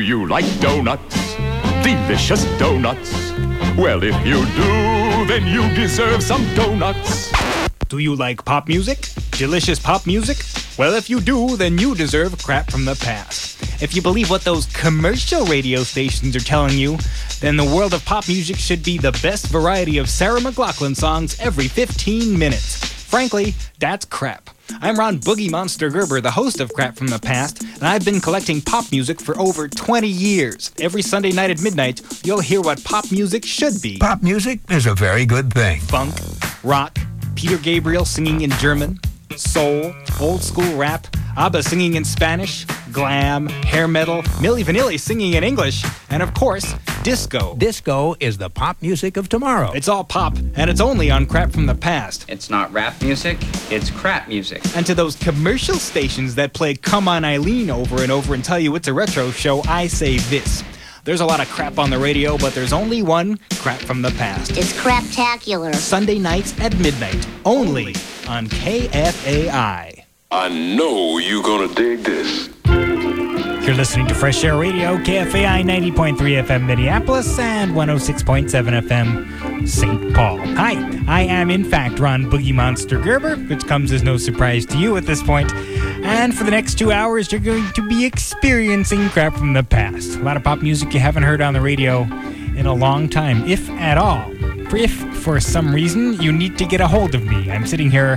you like donuts? Delicious donuts? Well, if you do, then you deserve some donuts. Do you like pop music? Delicious pop music? Well, if you do, then you deserve crap from the past. If you believe what those commercial radio stations are telling you, then the world of pop music should be the best variety of Sarah McLachlan songs every 15 minutes. Frankly, that's crap. I'm Ron Boogie Monster Gerber, the host of Crap from the Past, and I've been collecting pop music for over 20 years. Every Sunday night at midnight, you'll hear what pop music should be. Pop music is a very good thing. Funk, rock, Peter Gabriel singing in German, soul, old school rap, ABBA singing in Spanish, glam, hair metal, Milli Vanilli singing in English, and of course, disco. Disco is the pop music of tomorrow. It's all pop, and it's only on Crap from the Past. It's not rap music, it's crap music. And to those commercial stations that play Come On Eileen over and over and tell you it's a retro show, I say this. There's a lot of crap on the radio, but there's only one Crap from the Past. It's craptacular. Sunday nights at midnight, only on KFAI. I know you're gonna dig this. You're listening to Fresh Air Radio, KFAI 90.3 FM Minneapolis and 106.7 FM St. Paul. Hi, I am in fact Ron Boogie Monster Gerber, which comes as no surprise to you at this point. And for the next 2 hours, you're going to be experiencing crap from the past. A lot of pop music you haven't heard on the radio in a long time, if at all. If for some reason you need to get a hold of me, I'm sitting here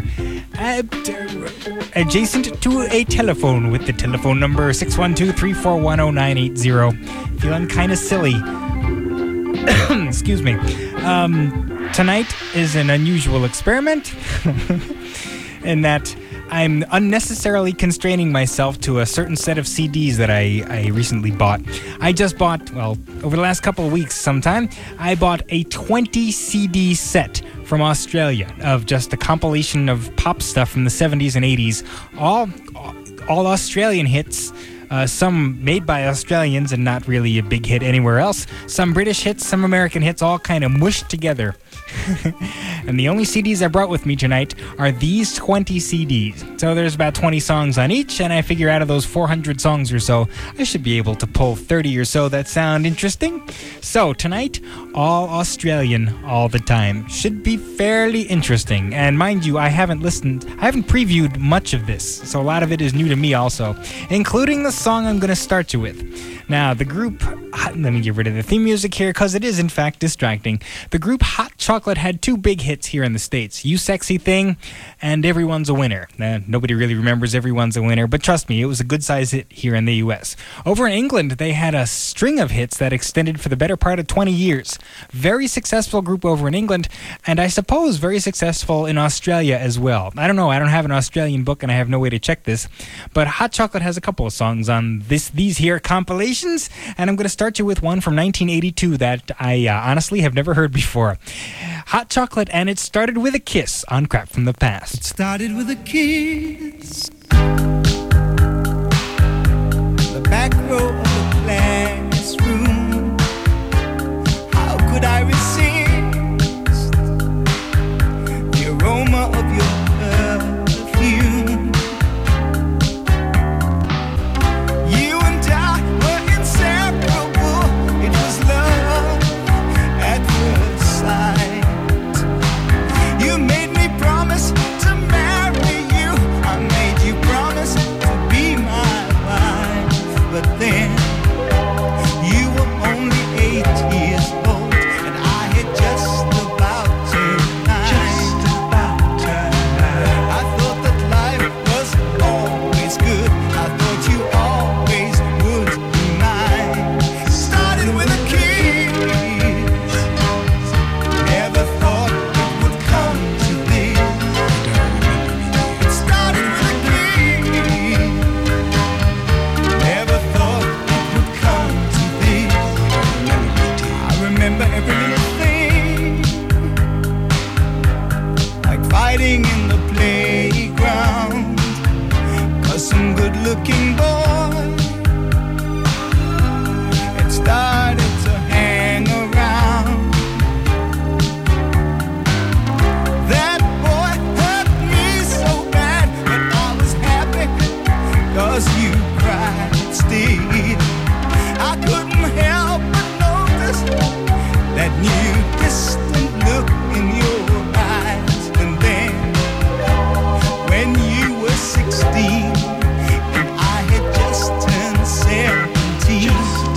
adjacent to a telephone with the telephone number 612-341-0980. Feeling kind of silly. Excuse me. Tonight is an unusual experiment in that I'm unnecessarily constraining myself to a certain set of CDs that I recently bought. I just bought, well, over the last couple of weeks sometime, I bought a 20 CD set from Australia of just a compilation of pop stuff from the 70s and 80s. All Australian hits. Some made by Australians and not really a big hit anywhere else. Some British hits, some American hits, all kind of mushed together. And the only CDs I brought with me tonight are these 20 CDs. So there's about 20 songs on each, and I figure out of those 400 songs or so, I should be able to pull 30 or so that sound interesting. So tonight, all Australian all the time. Should be fairly interesting. And mind you, I haven't previewed much of this, so a lot of it is new to me also, including the song I'm going to start you with. Now, the group, let me get rid of the theme music here because it is in fact distracting. The group Hot Chocolate had two big hits here in the States, You Sexy Thing and Everyone's a Winner. Nobody really remembers Everyone's a Winner, but trust me, it was a good-sized hit here in the U.S. Over in England, they had a string of hits that extended for the better part of 20 years. Very successful group over in England, and I suppose very successful in Australia as well. I don't know, I don't have an Australian book and I have no way to check this, but Hot Chocolate has a couple of songs on these here compilations, and I'm going to start you with one from 1982 that I honestly have never heard before. Hot Chocolate, and It Started With a Kiss on Crap from the Past. It started with a kiss. The back row of the classroom. How could I resist the aroma of your perfume? You and I were inseparable. It was love at first sight. You made me promise to marry you. I made you promise to be my wife. But then you were only 8 years old, and I had just about turned 9. I thought that life was always good. I thought you always would be mine. Started with a kiss. Never thought it would come to this. It started with a kiss. Never thought it would come to this. I remember every little thing, like fighting in the playground, 'cause some good-looking boy had started to hang around. That boy hurt me so bad, but I was happy 'cause you cried, stayed. I I couldn't help but notice that new distant look in your eyes. And then, when you were 16 and I had just turned 17,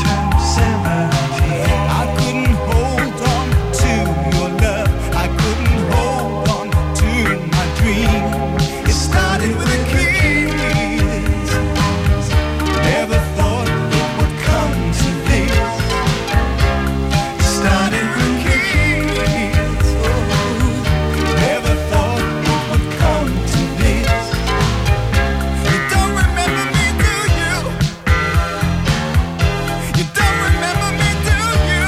I couldn't hold on to your love. I couldn't hold on to my dream. It started with a kiss. Never thought it would come to this. It started with a kiss. Oh, never thought it would come to this. You don't remember me, do you? You don't remember me, do you?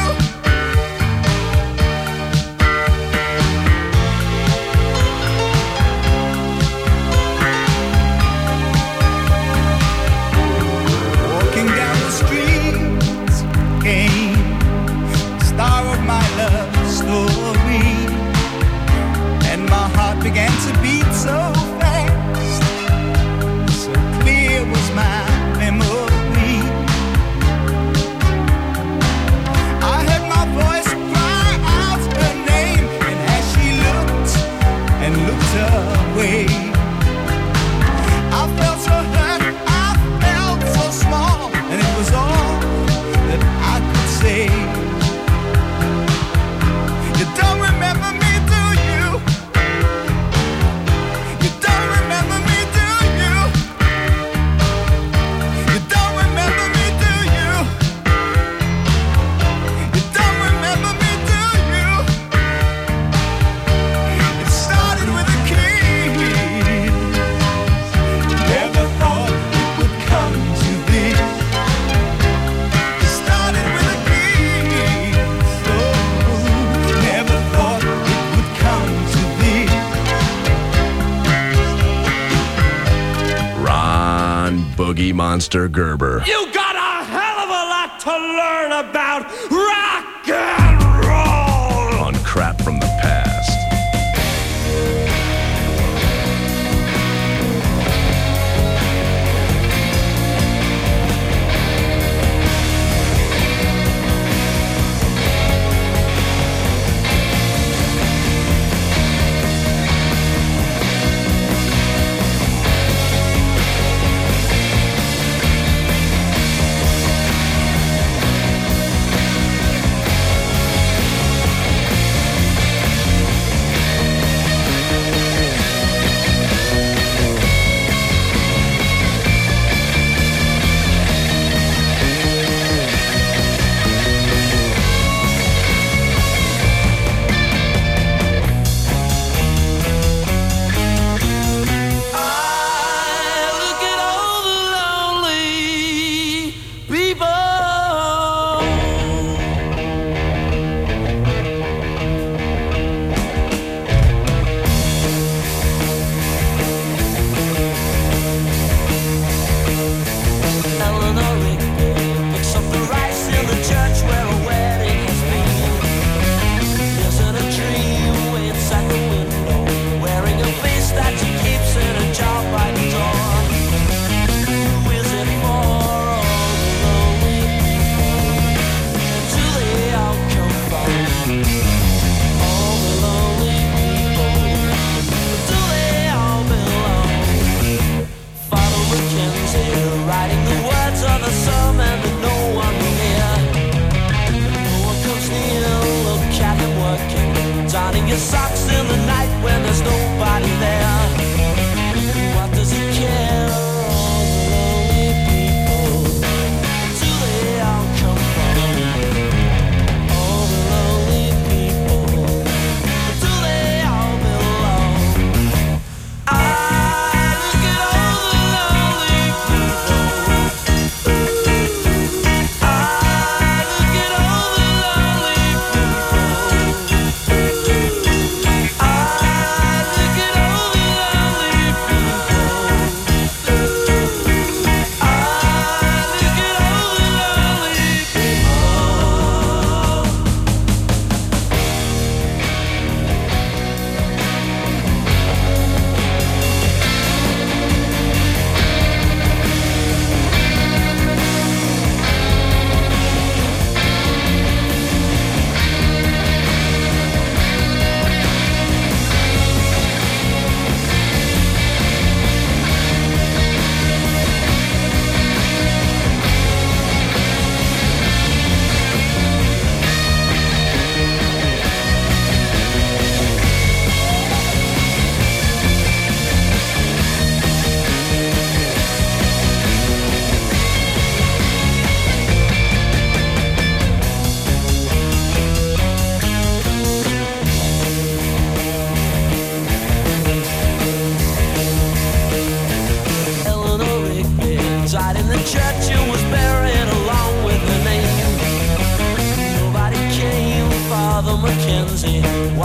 Walking down the streets came the star of my love story, and my heart began to beat so fast, so clear was my memory. I heard my voice cry out her name, and as she looked and looked away, I felt so hurt, I felt so small, and it was all that I could say. You don't remember me, do you? You don't remember me, do you? You don't remember me, do you? You don't remember me, do you? It started with a kiss. Never thought it would come to this. It started with a kiss. Oh, never thought it would come to this. Ron Boogie Monster Gerber. You got a hell of a lot to learn about rock and roll. On Crap from the Past.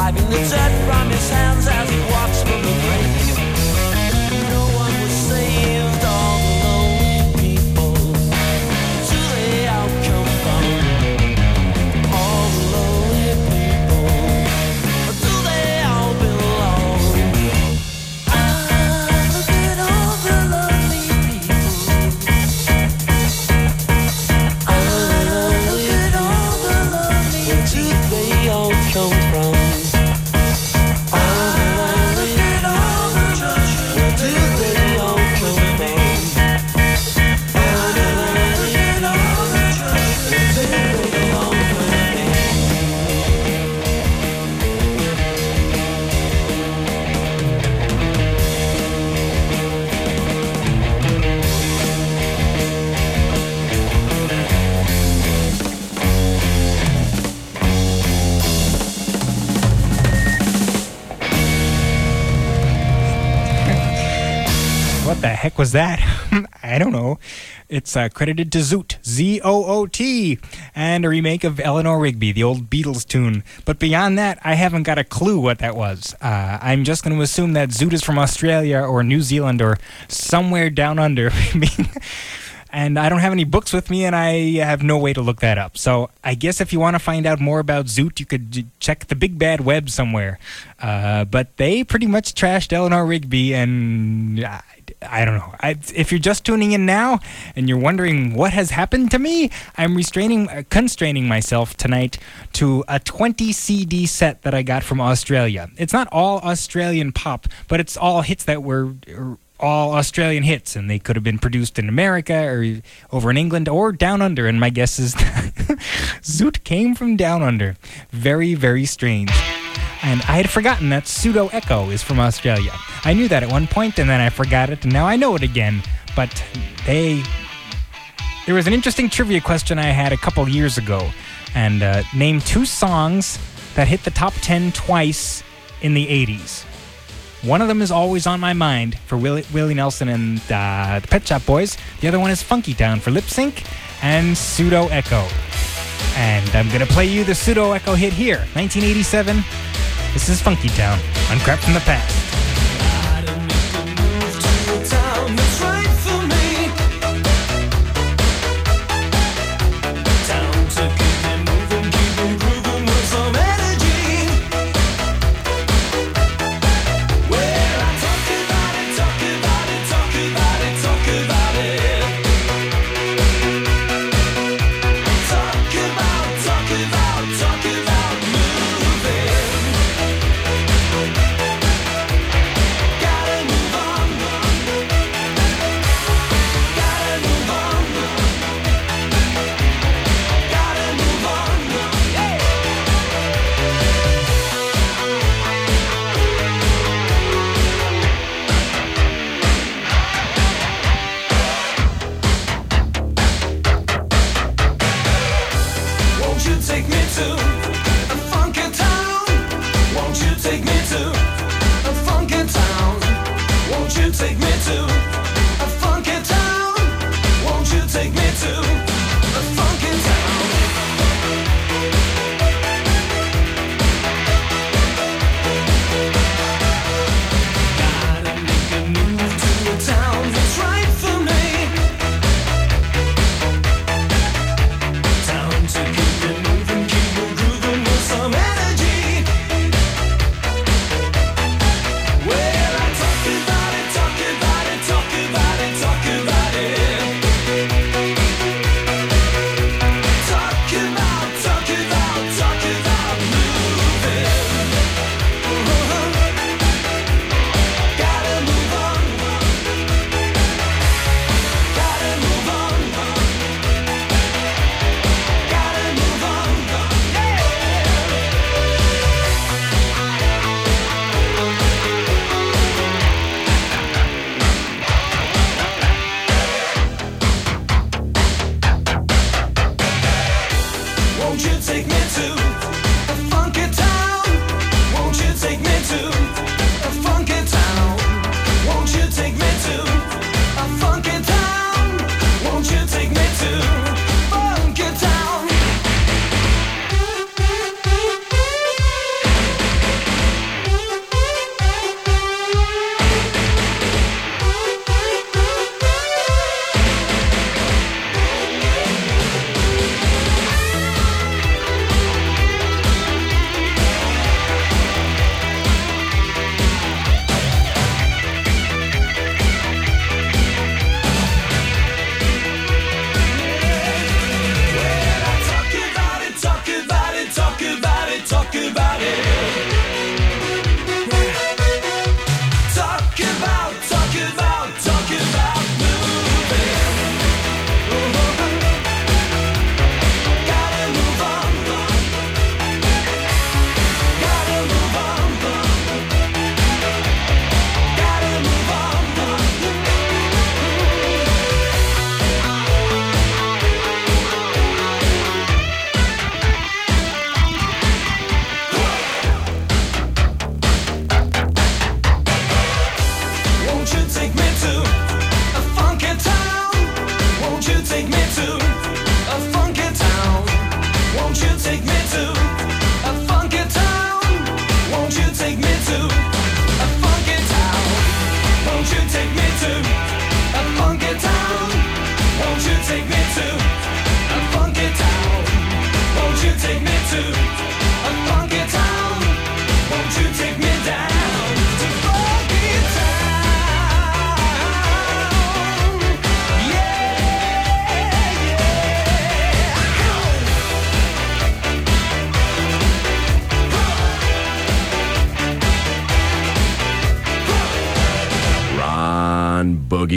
wiping the dirt from his hands as he walks from the grave. No one was saved, all the lonely people. Do they all come from? All the lonely people. Do they all belong? Look at all the lonely people. Look at all the lonely people. Where do they all come from? What the heck was that? I don't know. It's credited to Zoot, Z-O-O-T, and a remake of Eleanor Rigby, the old Beatles tune. But beyond that, I haven't got a clue what that was. I'm just going to assume that Zoot is from Australia or New Zealand or somewhere down under. And I don't have any books with me, and I have no way to look that up. So I guess if you want to find out more about Zoot, you could check the big bad web somewhere. But they pretty much trashed Eleanor Rigby, and I don't know. If you're just tuning in now and you're wondering what has happened to me, I'm constraining myself tonight to a 20 CD set that I got from Australia. It's not all Australian pop, but it's all hits that were all Australian hits, and they could have been produced in America or over in England or down under, and my guess is Zoot came from down under. Very, very strange. And I had forgotten that Pseudo Echo is from Australia. I knew that at one point, and then I forgot it, and now I know it again. But there was an interesting trivia question I had a couple years ago, and name 2 songs that hit the top 10 twice in the 80s. One of them is always on my mind for Willie Nelson and the Pet Shop Boys. The other one is Funky Town for Lip Sync and Pseudo Echo. And I'm going to play you the Pseudo Echo hit here, 1987. This is Funky Town on Crap from the Past.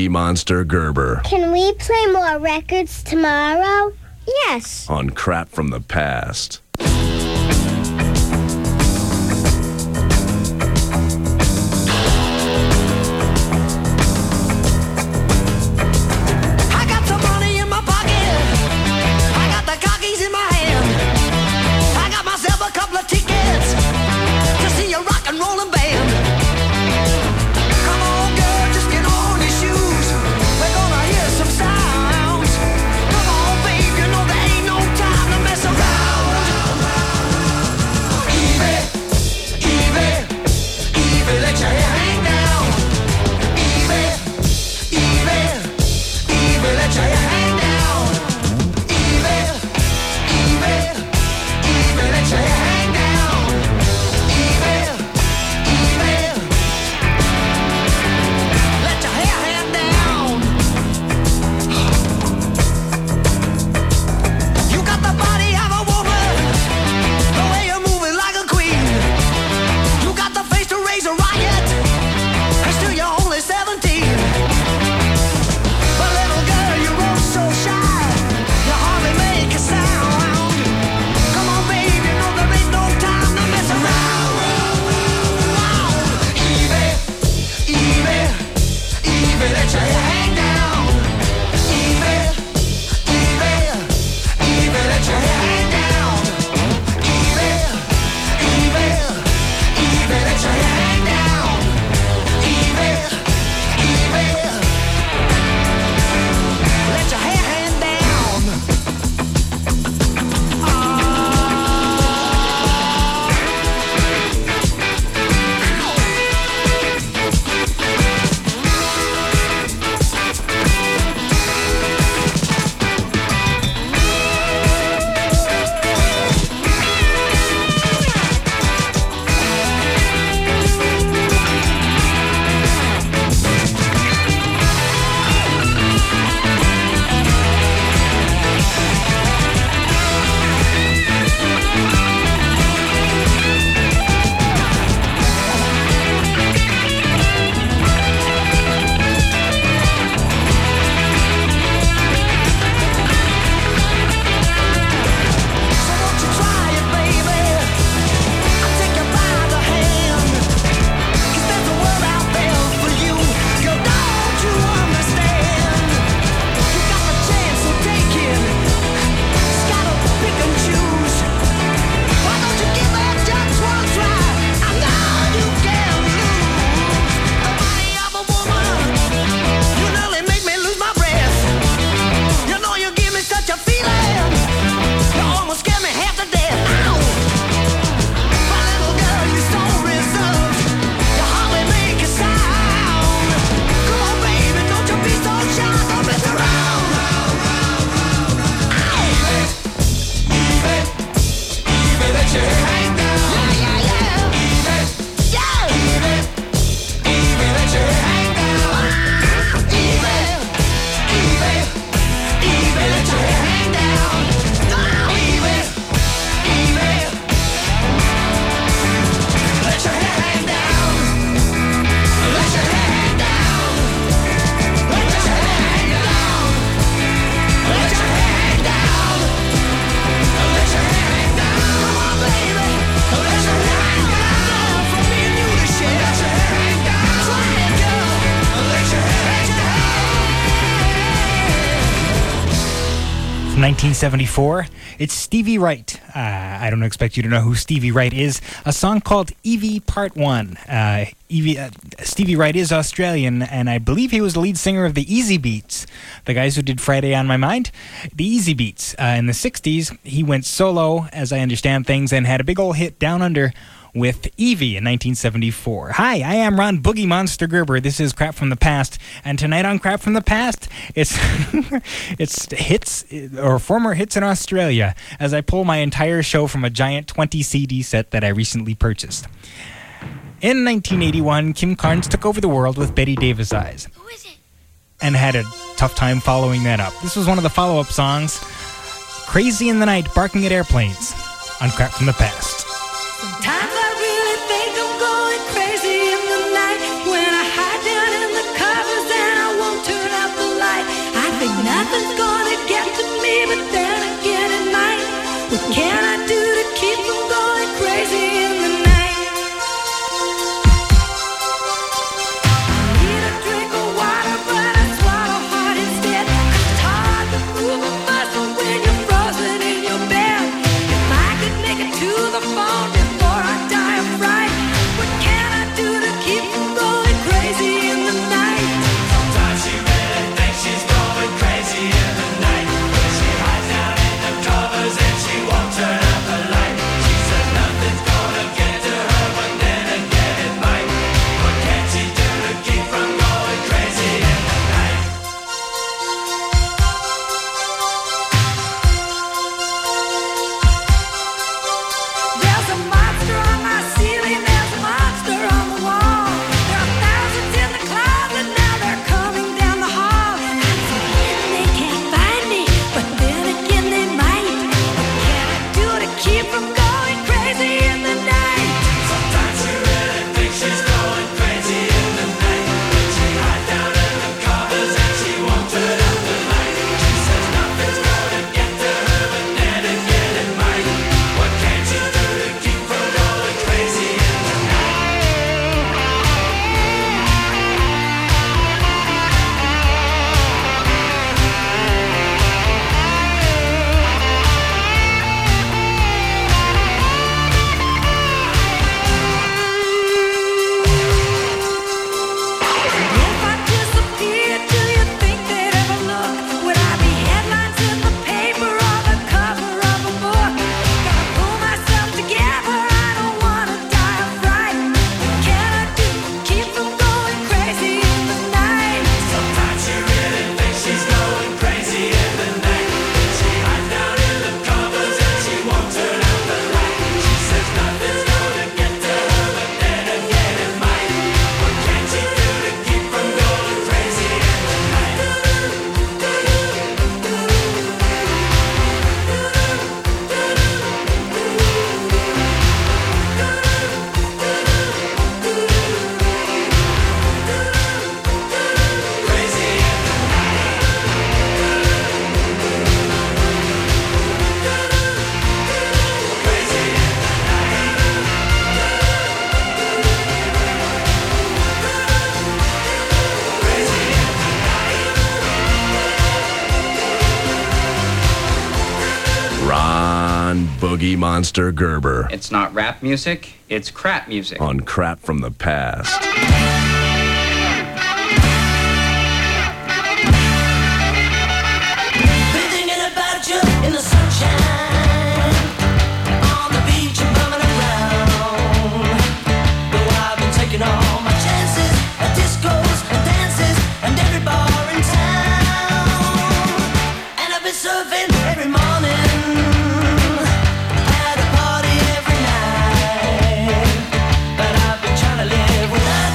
Boogie Monster Gerber. Can we play more records tomorrow? Yes. On Crap from the Past. I got some money in my pocket. I got the cockies in my hand. I got myself a couple of tickets to see a rock and rollin' band. Come on, girl, just get on your shoes. We're gonna hear some sounds. Come on, babe, you know there ain't no time to mess around. Evie, Evie, Evie, let your hair hang down. Evie, Evie, Evie, let your hair hang down. Evie, Evie, Evie, let your hair hang down. Evie, Evie, let your hair hang down. You got the body of a woman, the way you're moving like a queen. You got the face to raise a riot, and still you're only 17. But little girl, you're oh so shy, you hardly make a sound. Come on, babe, you know there ain't no time to mess around. Evie, Evie, Evie, let your hair hang down. Evie, Evie, Evie, let your hair hang down. Evie, Evie, Evie, let your hair hang down. Evie, Evie, let your hair hang down. So won't you try it, baby? I'll take you by the hand. 'Cause there's a world out there for you. Girl, don't you understand? You got the chance, so take it. Just gotta pick and choose. Why don't you give it just one try? I know you can lose. The body of a woman, you nearly make me lose my breath. You know you give me such a feeling. You almost scared me half to death. Ow! My little girl, you're so reserved. You hardly make a sound. Come on, baby, don't you be so shy. Don't mess around. Ow! Evie, Evie, let your hair hang down. Yeah, yeah, yeah. Evie, yeah. Evie, Evie, let your hair hang down. Evie, Evie, Evie, let your hair hang down. Oh, Evie, Evie, let your hair hang down. Let your hair hang down. Let your hair hang down. Let your hair hang down. Let your hair hang down. Come on, baby. Let your hair hang down. For me and you to share. Let your hair hang down. Try it, girl. Let your hair hang down. From 1974, it's Stevie Wright. I don't expect you to know who Stevie Wright is. A song called Evie Part 1. Stevie Wright is Australian, and I believe he was the lead singer of the Easy Beats, the guys who did Friday on My Mind. The Easy Beats. In the 60s, he went solo, as I understand things, and had a big old hit Down Under with Evie in 1974. Hi, I am Ron Boogie Monster Gerber. This is Crap from the Past, and tonight on Crap from the Past, it's it's hits or former hits in Australia, as I pull my entire show from a giant 20 CD set that I recently purchased. In 1981, Kim Carnes took over the world with Betty Davis Eyes. Who is it? And had a tough time following that up. This was one of the follow-up songs, Crazy in the Night, Barking at Airplanes, on Crap from the Past. Sometimes I really think I'm going crazy in the night when I hide down in the covers and I want to nothing's gonna get to me, but then again it might. What can I do to keep from going crazy in the night? I need a drink of water, but I swallow hard instead. 'Cause it's hard to move a muscle when you're frozen in your bed. If I could make it to the phone before I die of fright, what can I do to keep from going crazy in the night? Sometimes she really thinks she's going crazy in the night. When she hides down in the covers and she won't turn up the light. She says nothing's gonna get to her, but then again it might. What can she do to keep from going crazy in the night? There's a monster on my ceiling, there's a monster on the wall. There are thousands in the closet, now they're coming down the hall. I'm so hidden they can't find me, but then again they might. What can I do to keep from going crazy in the night? Sometimes she really thinks she's going crazy in the night. When she hides down in the covers and she won't turn up the light. She says nothing's gonna get to her, but then again it might. What can she do to keep from going crazy in the If I disappeared, do you think they'd ever look? Would I be headlines in the paper or the cover of a book? Gotta pull myself together, I don't wanna die of fright. What can I do to keep from going crazy in the night? Sometimes she really thinks she's going crazy in the night. She hides down in the covers and she won't turn out the light. She says nothing's gonna get to her, but then again it might. What can she do to keep from going crazy in the night? Crazy in the Ron Boogie Monster Gerber It's not rap music, it's crap music. on Crap from the Past. Been thinking about you in the sunshine, on the beach and bumming around. Though I've been taking all my chances at discos and dances and every bar in town. And I've been surfing every morning, at a party every night. But I've been trying to live without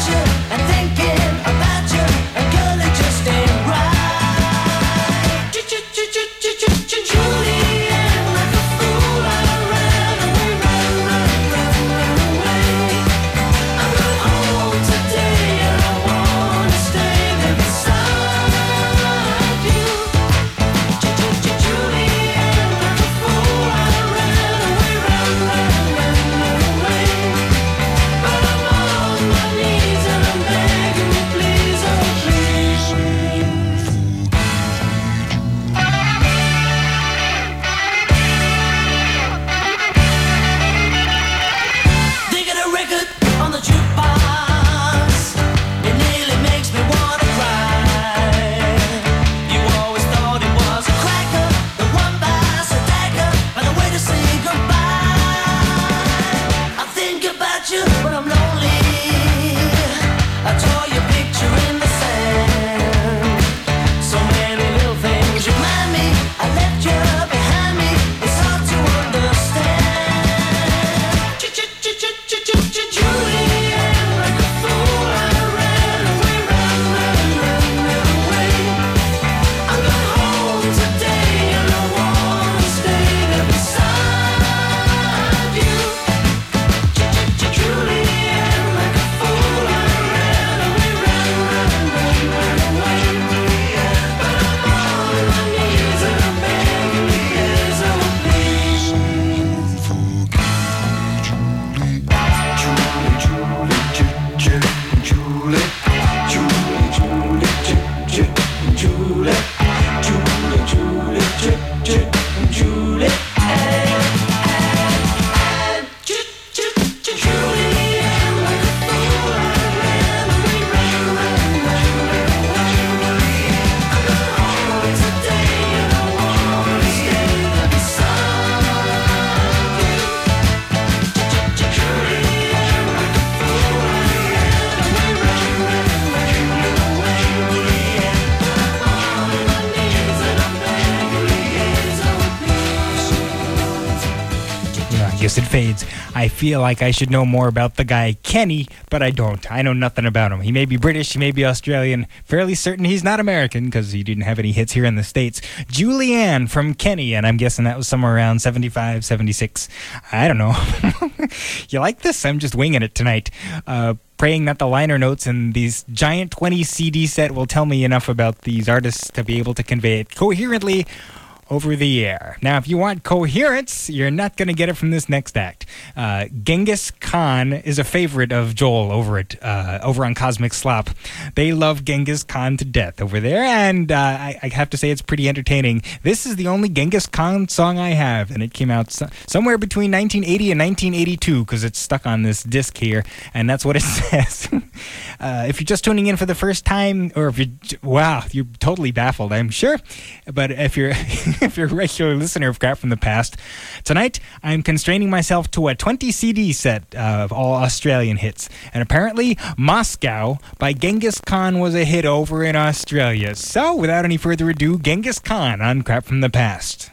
guess it fades. I feel like I should know more about the guy Kenny, but I don't. I know nothing about him. He may be British, he may be Australian. Fairly certain he's not American because he didn't have any hits here in the States. Julianne from Kenny, and I'm guessing that was somewhere around 75, 76. I don't know. You like this? I'm just winging it tonight. Praying that the liner notes in these giant 20 CD set will tell me enough about these artists to be able to convey it coherently over the air. Now, if you want coherence, you're not going to get it from this next act. Genghis Khan is a favorite of Joel over on Cosmic Slop. They love Genghis Khan to death over there, and I have to say it's pretty entertaining. This is the only Genghis Khan song I have, and it came out somewhere between 1980 and 1982 because it's stuck on this disc here, and that's what it says. If you're just tuning in for the first time, or if you're totally baffled, I'm sure. But if you're if you're a regular listener of Crap from the Past, tonight I'm constraining myself to a 20 CD set of all Australian hits. And apparently, Moscow by Genghis Khan was a hit over in Australia. So, without any further ado, Genghis Khan on Crap from the Past.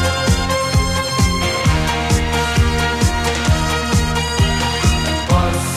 Was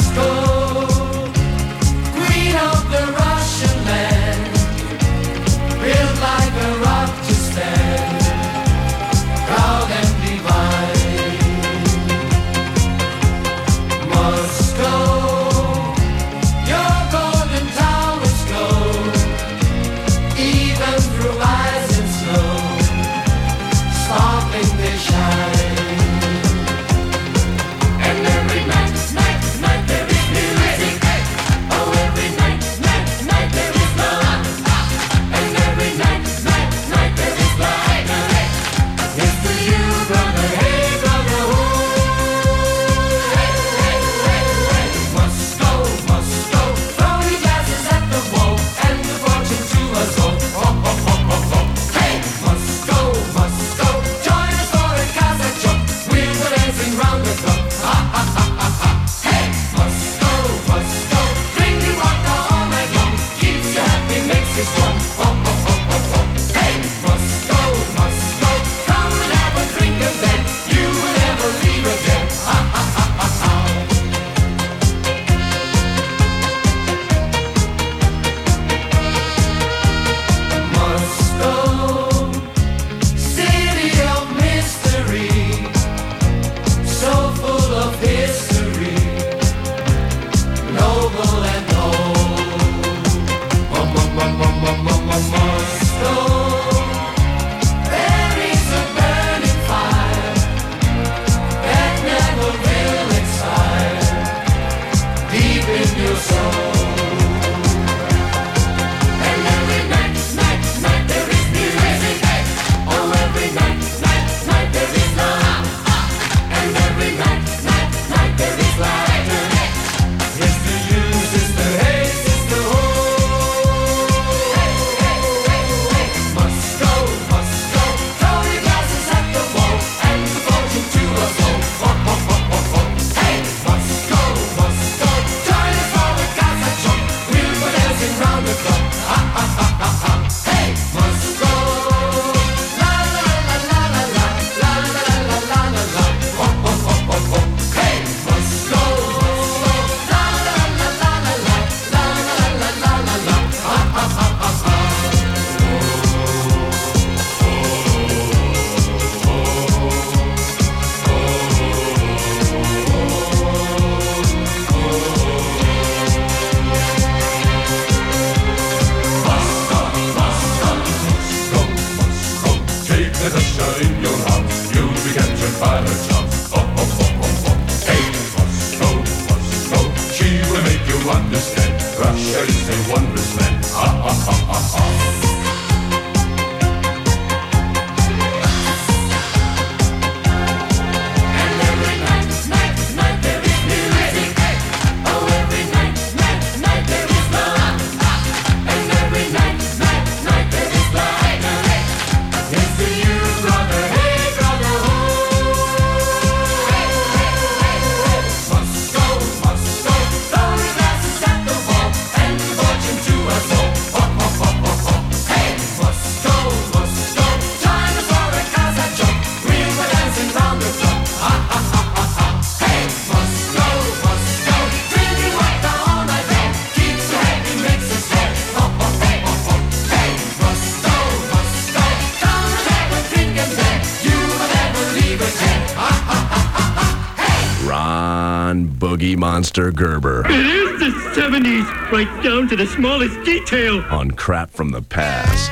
Ron Boogie Monster Gerber. It is the 70s, right down to the smallest detail. On Crap from the Past.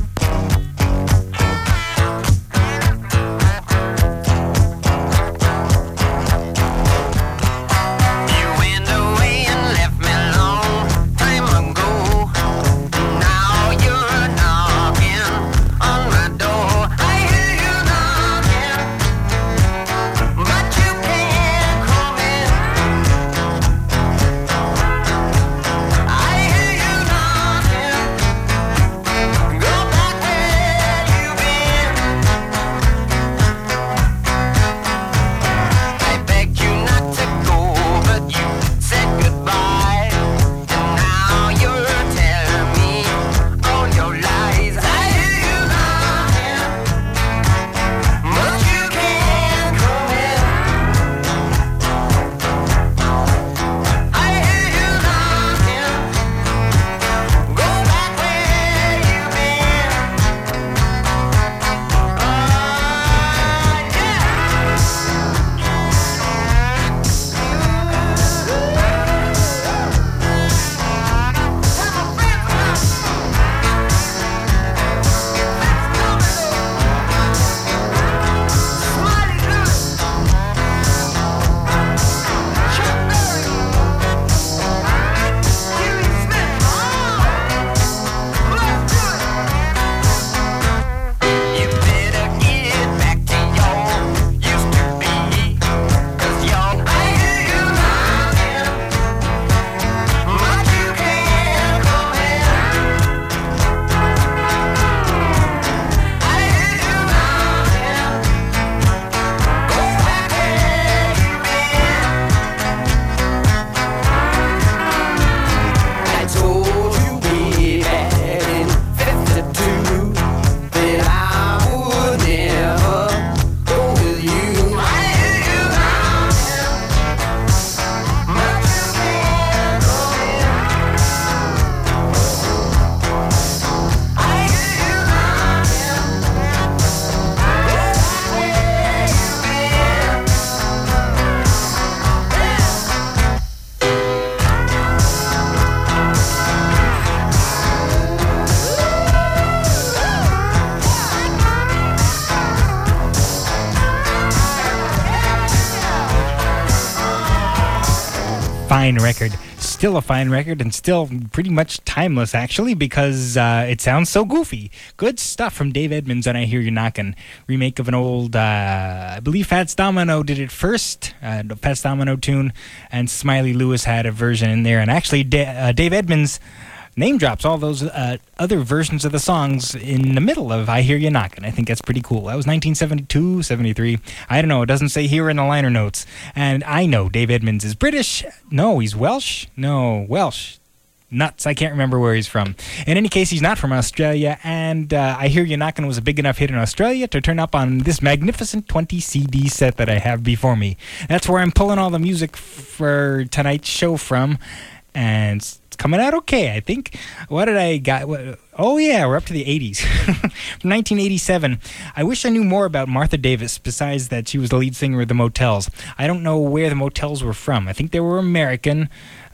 Fine record. Still a fine record and still pretty much timeless, actually, because it sounds so goofy. Good stuff from Dave Edmunds on I Hear You Knockin'. Remake of an old, I believe Fats Domino did it first, Fats Domino tune, and Smiley Lewis had a version in there. And actually, Dave Edmunds name drops all those other versions of the songs in the middle of I Hear You Knockin'. I think that's pretty cool. That was 1972, 73. I don't know. It doesn't say here in the liner notes. And I know Dave Edmunds is British. No, he's Welsh. No, Welsh. Nuts. I can't remember where he's from. In any case, he's not from Australia, and I Hear You Knockin' was a big enough hit in Australia to turn up on this magnificent 20 CD set that I have before me. That's where I'm pulling all the music for tonight's show from, and it's coming out okay, I think. What did I got? Oh, yeah, we're up to the 80s. From 1987. I wish I knew more about Martha Davis, besides that she was the lead singer of the Motels. I don't know where the Motels were from. I think they were American.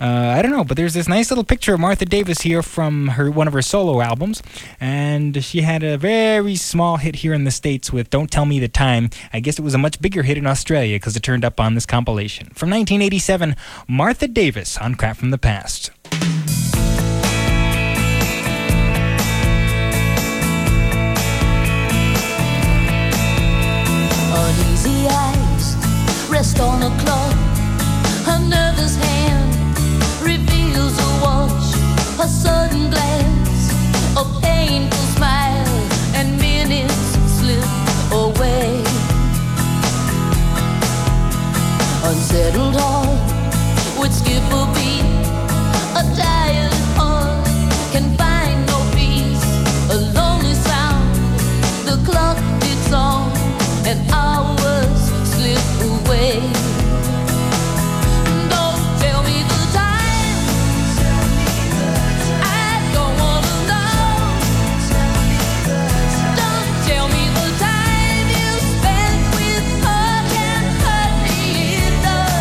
I don't know, but there's this nice little picture of Martha Davis here from one of her solo albums, and she had a very small hit here in the States with Don't Tell Me the Time. I guess it was a much bigger hit in Australia because it turned up on this compilation. From 1987, Martha Davis on Crap from the Past. Uneasy eyes rest on a clock. Another's hand reveals a watch, a sudden glance, a painful smile, and minutes slip away. Unsettled heart would skip a beat. A tired heart can find no peace. A lonely sound, the clock ticks on, and hours slip away. Don't tell me the time, I don't wanna know. Don't tell me the time you spent with her can hurt me enough.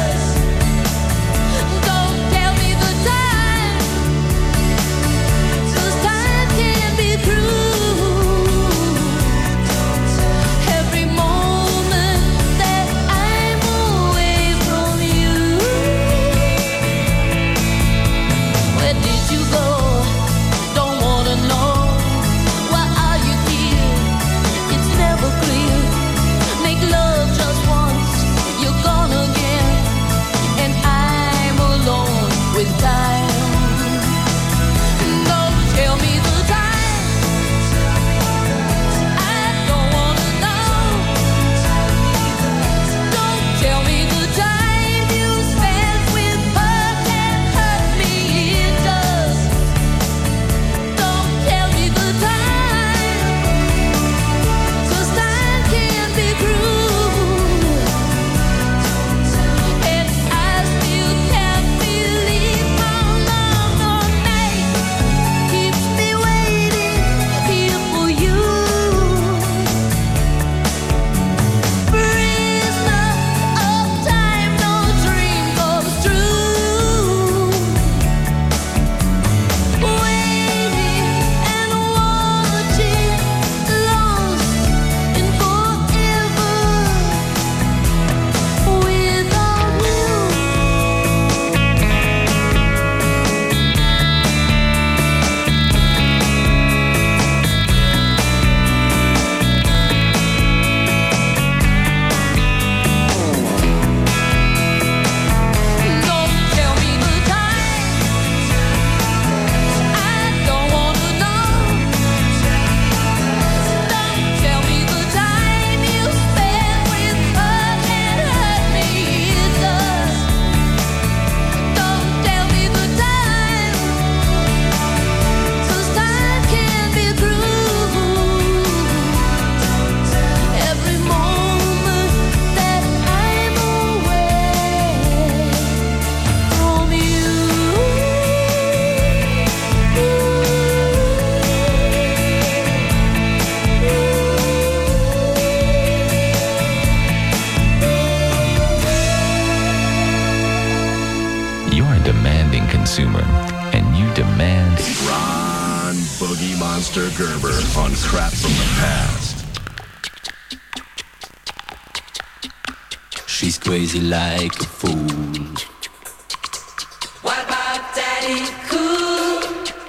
demanding consumer, and you demand Ron Boogie Monster Gerber on Crap from the Past. She's crazy like a fool. What about Daddy Cool?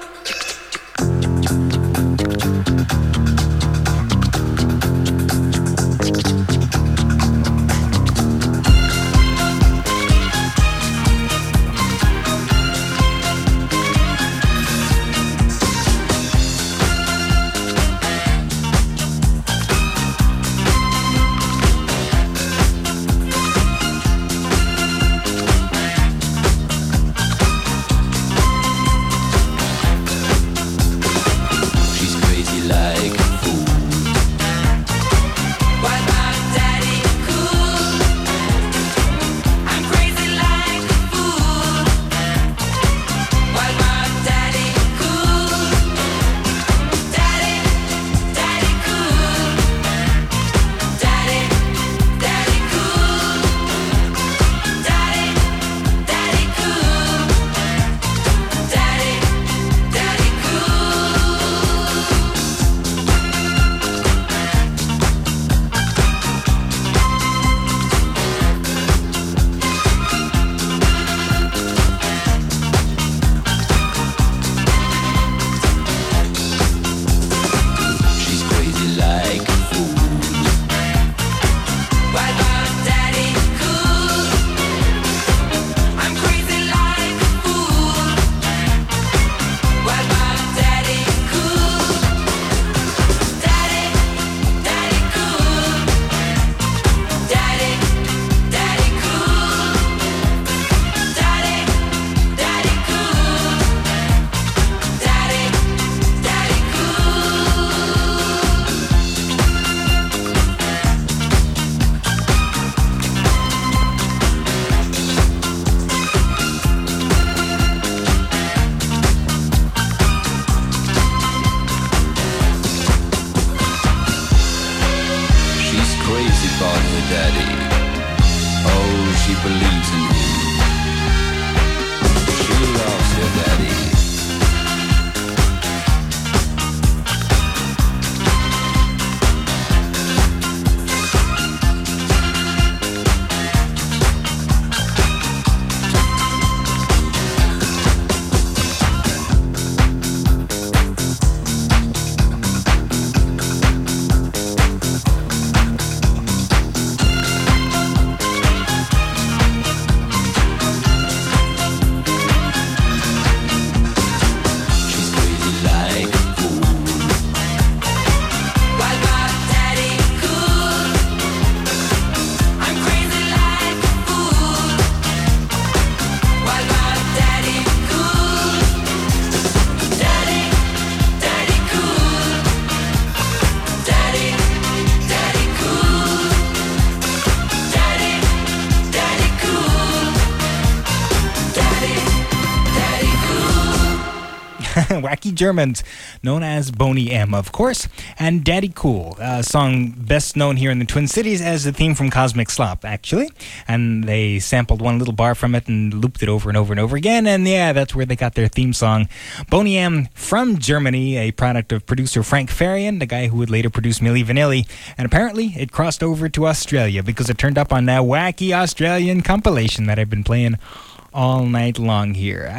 Wacky Germans, known as Boney M, of course, and Daddy Cool, a song best known here in the Twin Cities as the theme from Cosmic Slop, actually. And they sampled one little bar from it and looped it over and over and over again, and yeah, that's where they got their theme song. Boney M from Germany, a product of producer Frank Farian, the guy who would later produce Milli Vanilli, and apparently it crossed over to Australia because it turned up on that wacky Australian compilation that I've been playing all night long here.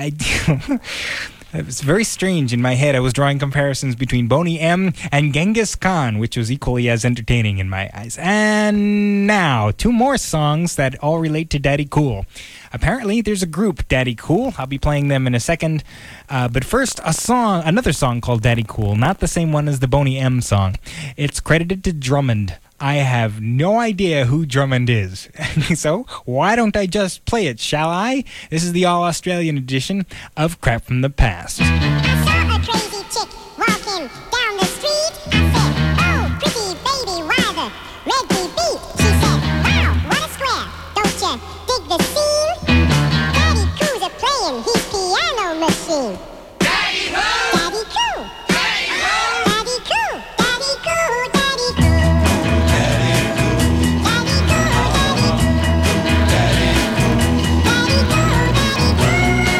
It was very strange in my head. I was drawing comparisons between Boney M and Genghis Khan, which was equally as entertaining in my eyes. And now, two more songs that all relate to Daddy Cool. Apparently, there's a group, Daddy Cool. I'll be playing them in a second. But first, another song called Daddy Cool, not the same one as the Boney M song. It's credited to Drummond. I have no idea who Drummond is. So, why don't I just play it, shall I? This is the all-Australian edition of Crap from the Past. I saw a crazy chick walking down the street. I said, oh, pretty baby, why the red beat? She said, wow, what a square. Don't you dig the scene? Daddy Cool's a playing his piano machine. Daddy who? Daddy Cool. Daddy who? Daddy Cool. Daddy Cool. Daddy Cool. Daddy Cool. Daddy Cool. Daddy Cool.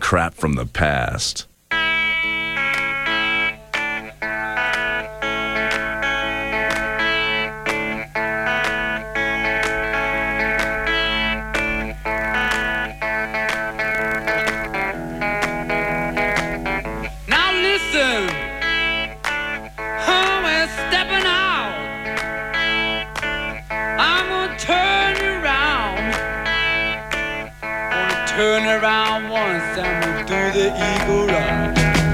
crap from the past. Now listen, we're stepping out. I'm gonna turn around. Gonna turn around once and we'll do the eagle run.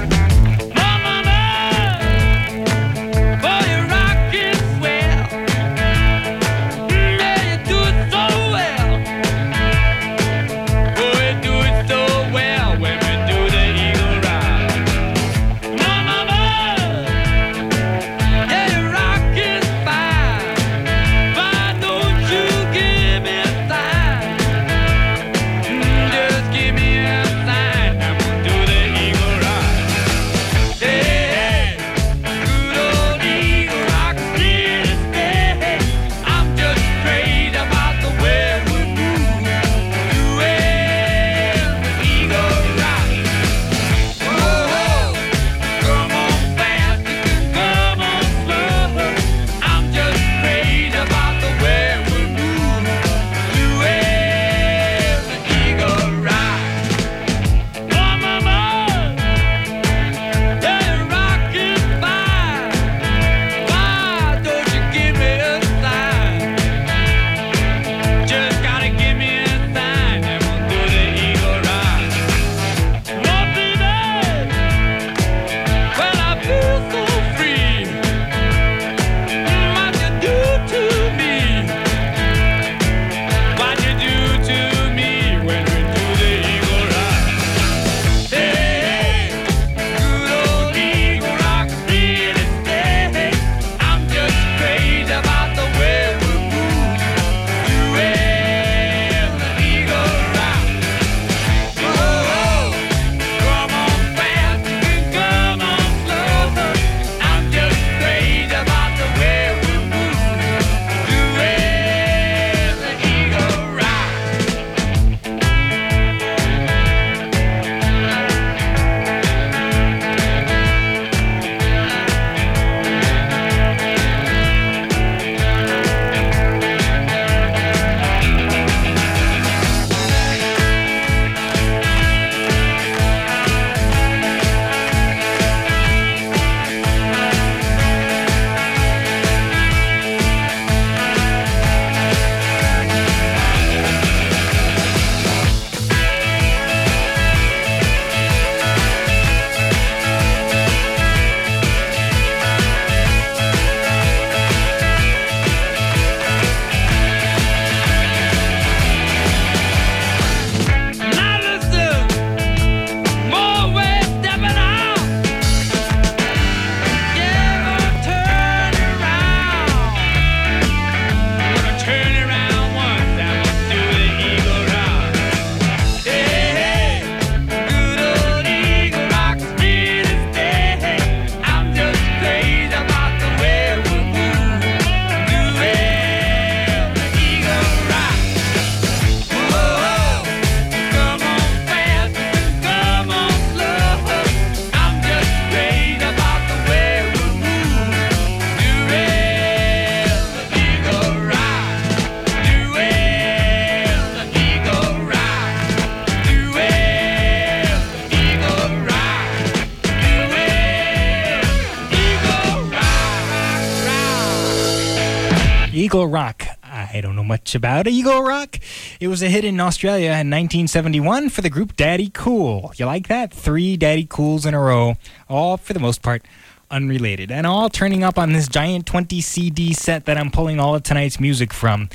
Eagle Rock. I don't know much about Eagle Rock. It was a hit in Australia in 1971 for the group Daddy Cool. You like that? 3 Daddy Cools in a row, all for the most part unrelated, and all turning up on this giant 20 CD set that I'm pulling all of tonight's music from.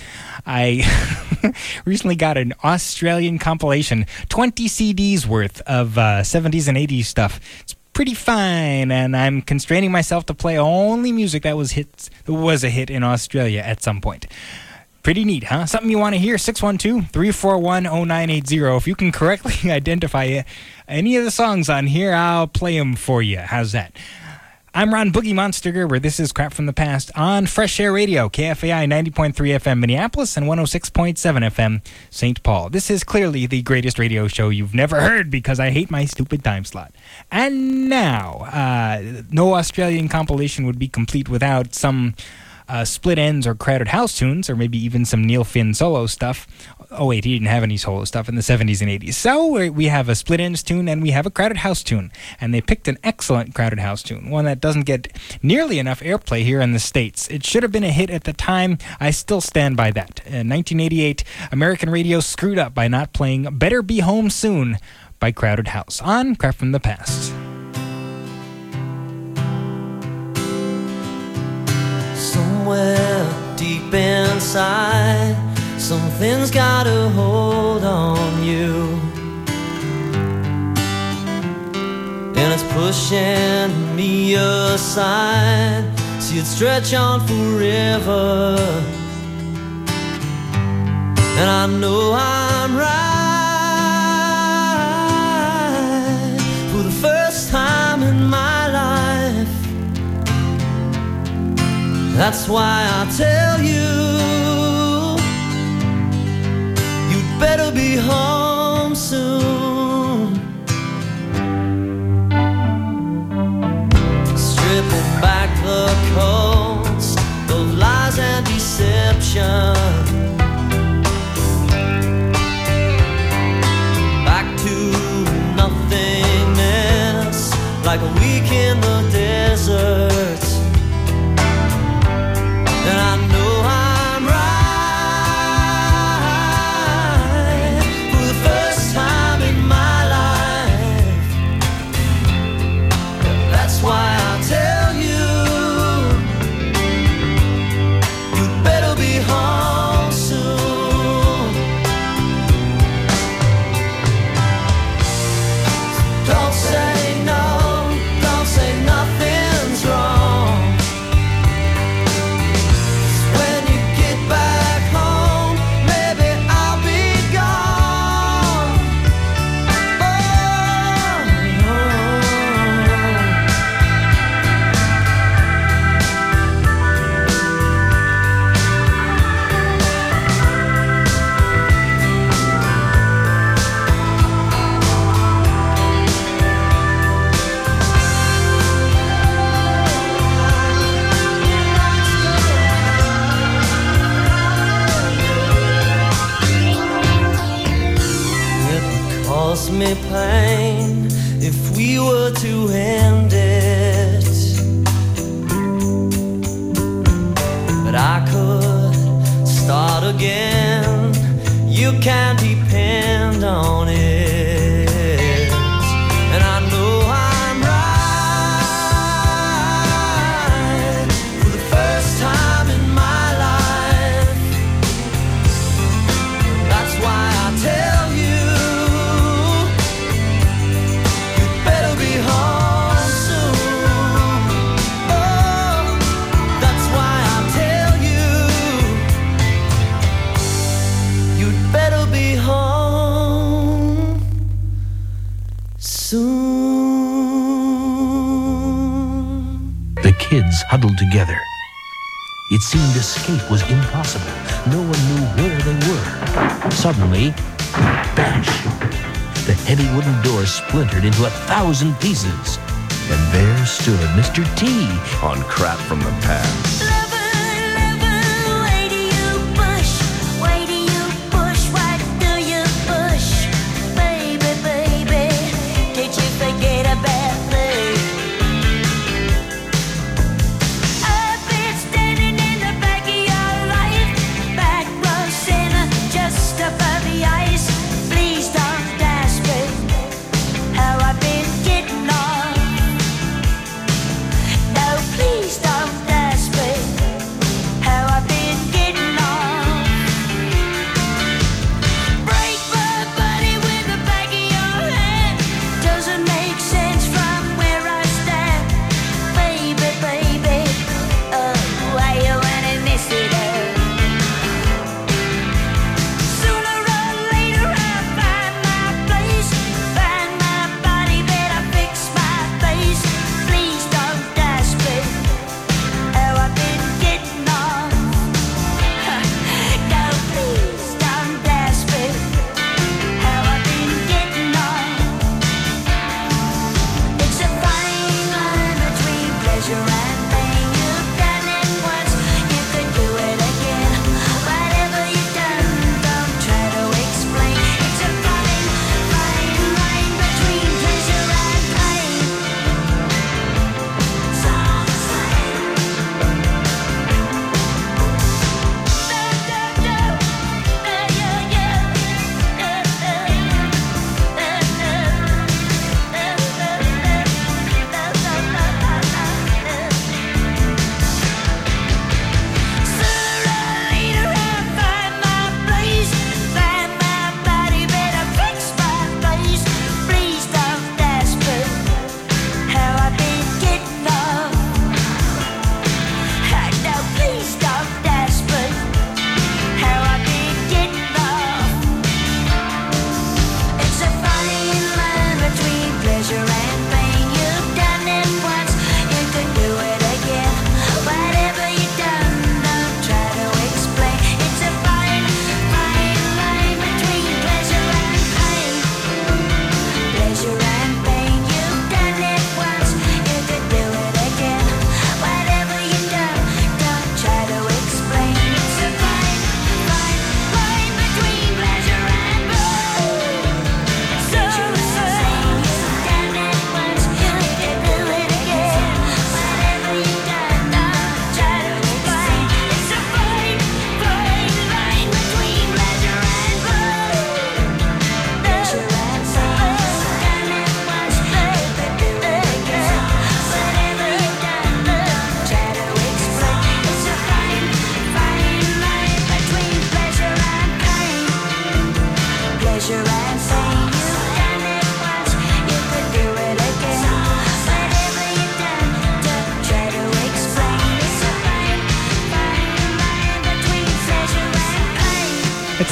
I recently got an Australian compilation, 20 CDs worth of 70s and 80s stuff. It's pretty fine, and I'm constraining myself to play only music that was a hit in Australia at some point. Pretty neat, huh? Something you want to hear? 612-341-0980. If you can correctly identify any of the songs on here, I'll play them for you. How's that? I'm Ron Boogie Monster Gerber. This is Crap from the Past on Fresh Air Radio, KFAI 90.3 FM Minneapolis and 106.7 FM St. Paul. This is clearly the greatest radio show you've never heard because I hate my stupid time slot. And now, no Australian compilation would be complete without some Split Ends or Crowded House tunes, or maybe even some Neil Finn solo stuff. Oh wait, he didn't have any solo stuff in the 70s and 80s. So we have a Split Ends tune and we have a Crowded House tune. And they picked an excellent Crowded House tune, one that doesn't get nearly enough airplay here in the States. It should have been a hit at the time. I still stand by that. In 1988, American radio screwed up by not playing Better Be Home Soon by Crowded House on Crap from the Past. Somewhere deep inside, something's got a hold on you, and it's pushing me aside. See it stretch on forever, and I know I'm right for the first time in my life. That's why I tell you, you'd better be home soon. Stripping back the coast of lies and deception, back to nothingness, like a week in the desert. And I know I'm right for the first time in my life. That's why I tell you, you'd better be home soon. Don't say no, don't say nothing's wrong. Me pain if we were to end it, but I could start again. You can depend on it, and I know I'm right for the first time in my life. That's why I tell you, the kids huddled together. It seemed escape was impossible. No one knew where they were. Suddenly, bash! The heavy wooden door splintered into 1,000 pieces. And there stood Mr. T on Crap from the Past. Please don't dash me.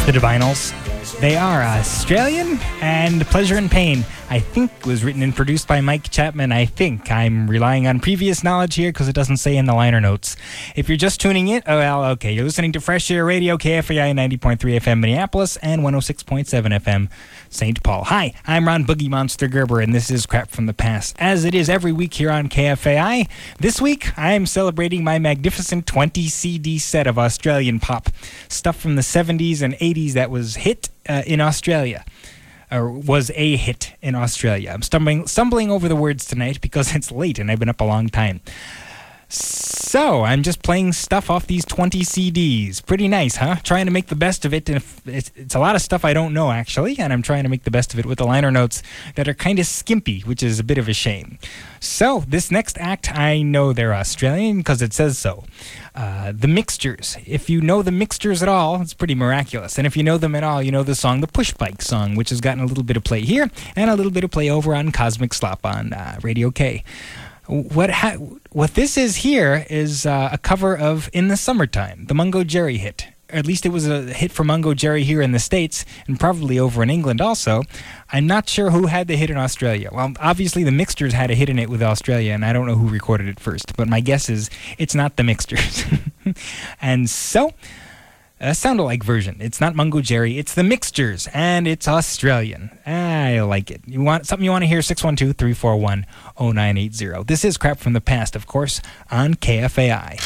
The Divinyls. They are Australian, and Pleasure and Pain, I think, was written and produced by Mike Chapman. I think. I'm relying on previous knowledge here because it doesn't say in the liner notes. If you're just tuning in, oh, well, okay, you're listening to Fresh Air Radio, KFAI 90.3 FM Minneapolis and 106.7 FM St. Paul. Hi, I'm Ron Boogie Monster Gerber, and this is Crap from the Past, as it is every week here on KFAI. This week, I'm celebrating my magnificent 20 CD set of Australian pop, stuff from the 70s and 80s that was hit in Australia. Or was a hit in Australia. I'm stumbling over the words tonight because it's late and I've been up a long time. So, I'm just playing stuff off these 20 CDs. Pretty nice, huh? Trying to make the best of it. And it's a lot of stuff I don't know, actually, and I'm trying to make the best of it with the liner notes that are kind of skimpy, which is a bit of a shame. So, this next act, I know they're Australian because it says so. The Mixtures. If you know the Mixtures at all, it's pretty miraculous. And if you know them at all, you know the song, the Push Bike song, which has gotten a little bit of play here and a little bit of play over on Cosmic Slop on Radio K. What this is here is a cover of In the Summertime, the Mungo Jerry hit. Or at least it was a hit for Mungo Jerry here in the States and probably over in England also. I'm not sure who had the hit in Australia. Well, obviously the Mixtures had a hit in it with Australia, and I don't know who recorded it first. But my guess is it's not the Mixtures. And so, a sound-alike version. It's not Mungo Jerry, it's the Mixtures, and it's Australian. I like it. You want something you want to hear? 612-341-0980. This is Crap from the Past, of course, on KFAI.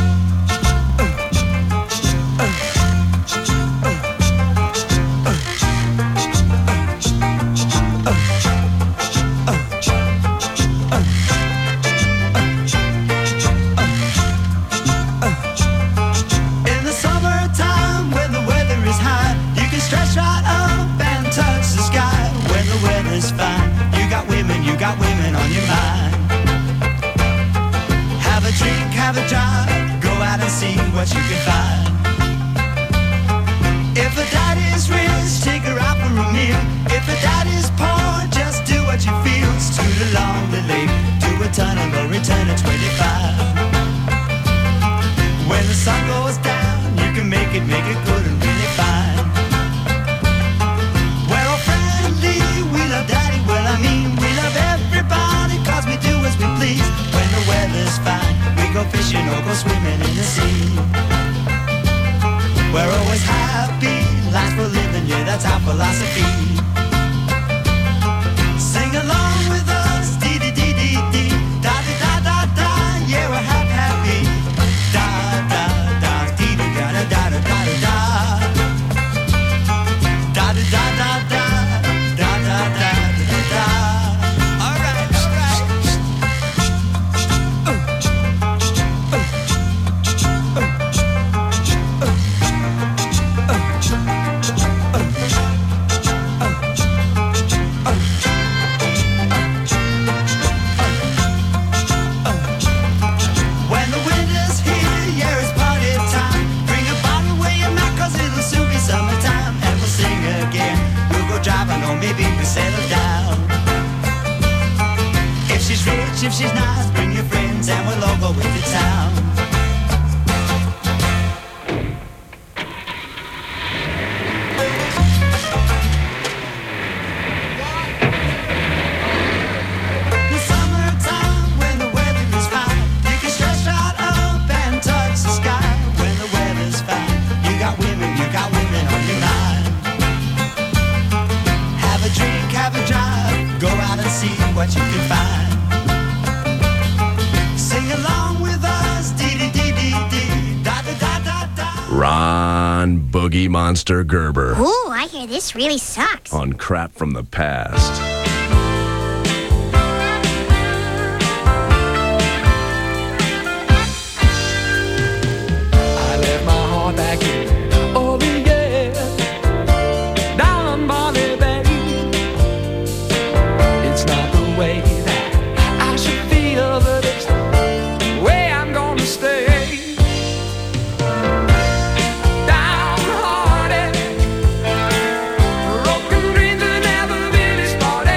Have a job, go out and see what you can find. If a daddy's rich, take her out for a meal. If a daddy's poor, just do what you feel. Scoot along the lake, do a tunnel or return at 25. When the sun goes down, you can make it good and really fine. We're all friendly, we love daddy, well I mean, we love everybody, cause we do as we please. When the weather's fine, go fishing or go swimming in the sea. We're always happy, life's for living, yeah, that's our philosophy. Sing along with us, dee-dee-dee-dee-dee, da-da-da-da-da, yeah, we're happy, da-da-da, dee-dee-da-da-da-da-da-da, da-da-da-da-da, da-da-da-da-da-da. If she's nice, bring your friends and we'll all go into town. The summertime, when the weather is fine, you can stretch right up and touch the sky. When the weather's fine, you got women on your mind. Have a drink, have a drive, go out and see what you can find. Ron Boogie Monster Gerber. Ooh, I hear this really sucks. On Crap from the Past. I left my heart back in over yeah, down Bonnie Bay. It's not the way that I should feel, but it's the way I'm gonna stay. Downhearted, broken dreams that never really started.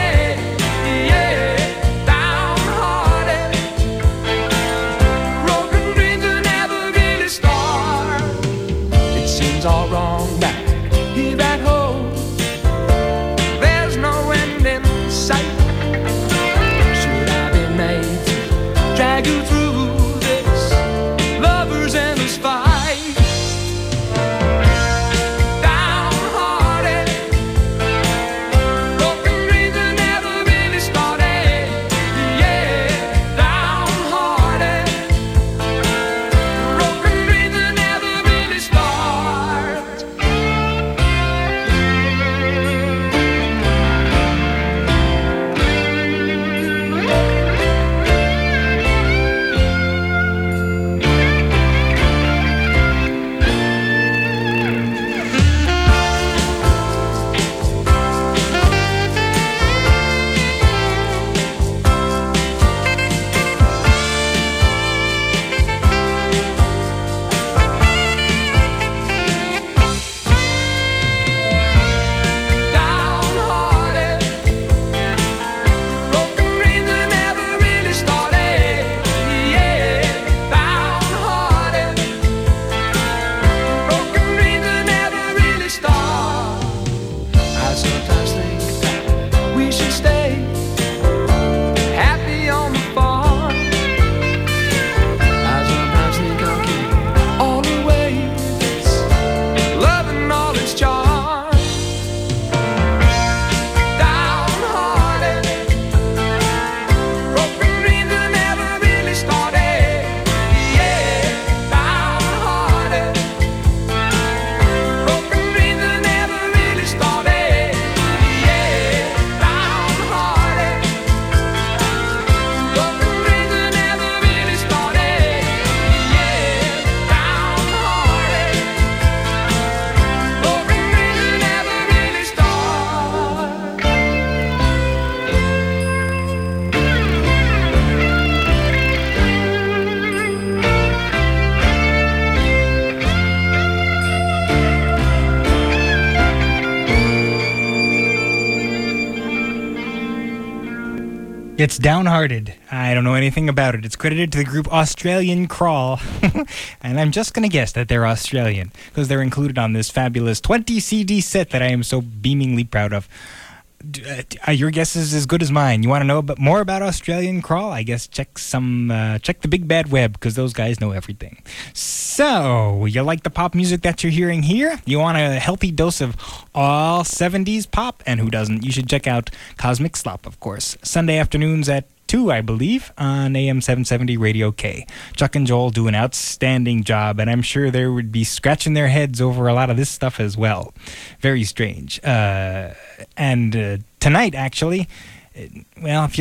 It's Downhearted. I don't know anything about it. It's credited to the group Australian Crawl. And I'm just going to guess that they're Australian because they're included on this fabulous 20 CD set that I am so beamingly proud of. Your guess is as good as mine. You want to know more about Australian Crawl? I guess check the big bad web because those guys know everything. So, you like the pop music that you're hearing here? You want a healthy dose of all 70s pop? And who doesn't? You should check out Cosmic Slop, of course. Sunday afternoons at 2, I believe, on AM 770 Radio K. Chuck and Joel do an outstanding job, and I'm sure they would be scratching their heads over a lot of this stuff as well. Very strange. And tonight, actually, it'd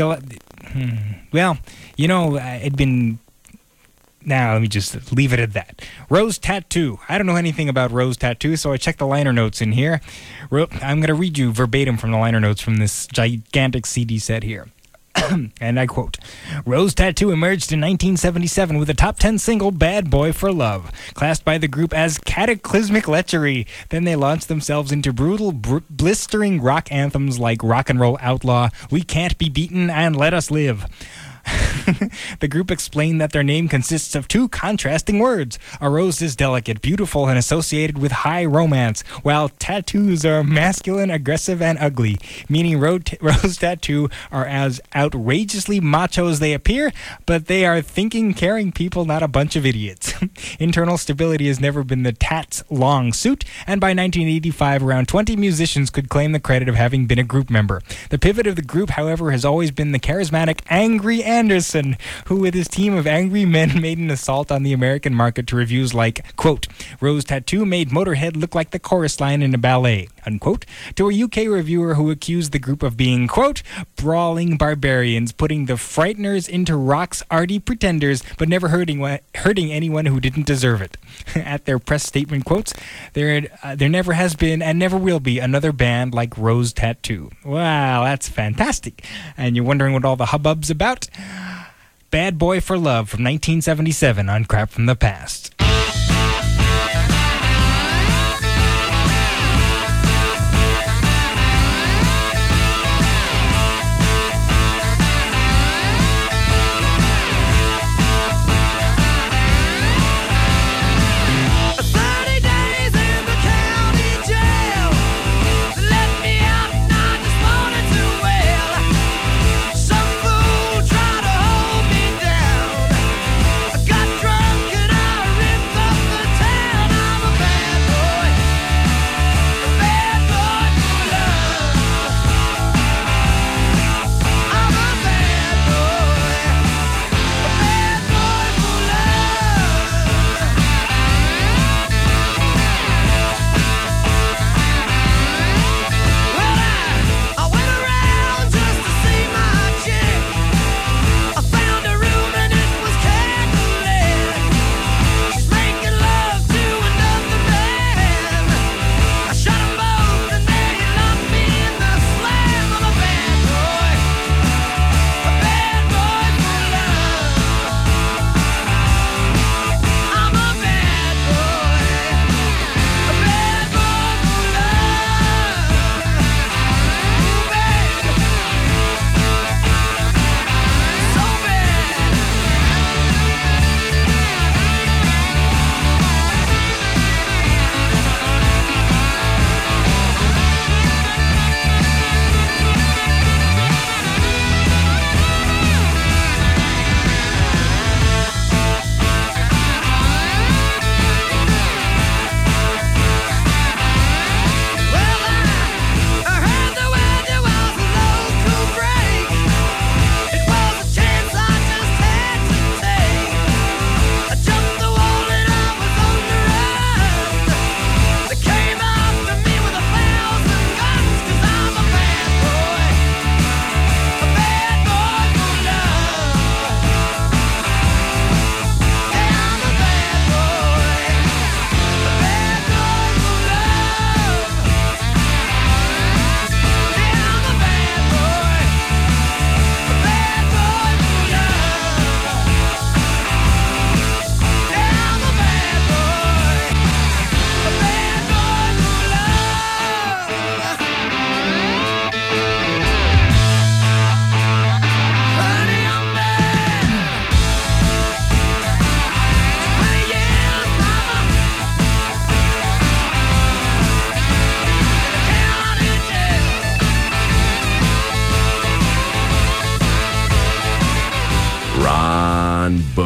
been... Now, let me just leave it at that. Rose Tattoo. I don't know anything about Rose Tattoo, so I checked the liner notes in here. I'm going to read you verbatim from the liner notes from this gigantic CD set here. And I quote, Rose Tattoo emerged in 1977 with a top 10 single, Bad Boy for Love, classed by the group as cataclysmic lechery. Then they launched themselves into brutal, blistering rock anthems like Rock and Roll Outlaw, We Can't Be Beaten, and Let Us Live. The group explained that their name consists of two contrasting words. A rose is delicate, beautiful, and associated with high romance, while tattoos are masculine, aggressive, and ugly, meaning Rose Tattoo are as outrageously macho as they appear, but they are thinking, caring people, not a bunch of idiots. Internal stability has never been the Tats' long suit, and by 1985, around 20 musicians could claim the credit of having been a group member. The pivot of the group, however, has always been the charismatic Angry Anderson, who with his team of angry men made an assault on the American market to reviews like, quote, Rose Tattoo made Motorhead look like the chorus line in a ballet, unquote, to a UK reviewer who accused the group of being, quote, brawling barbarians, putting the Frighteners into rock's arty pretenders, but never hurting anyone who didn't deserve it. At their press statement quotes, there never has been and never will be another band like Rose Tattoo. Wow, that's fantastic. And you're wondering what all the hubbub's about? Bad Boy for Love from 1977 on Crap from the Past. Got drunk and I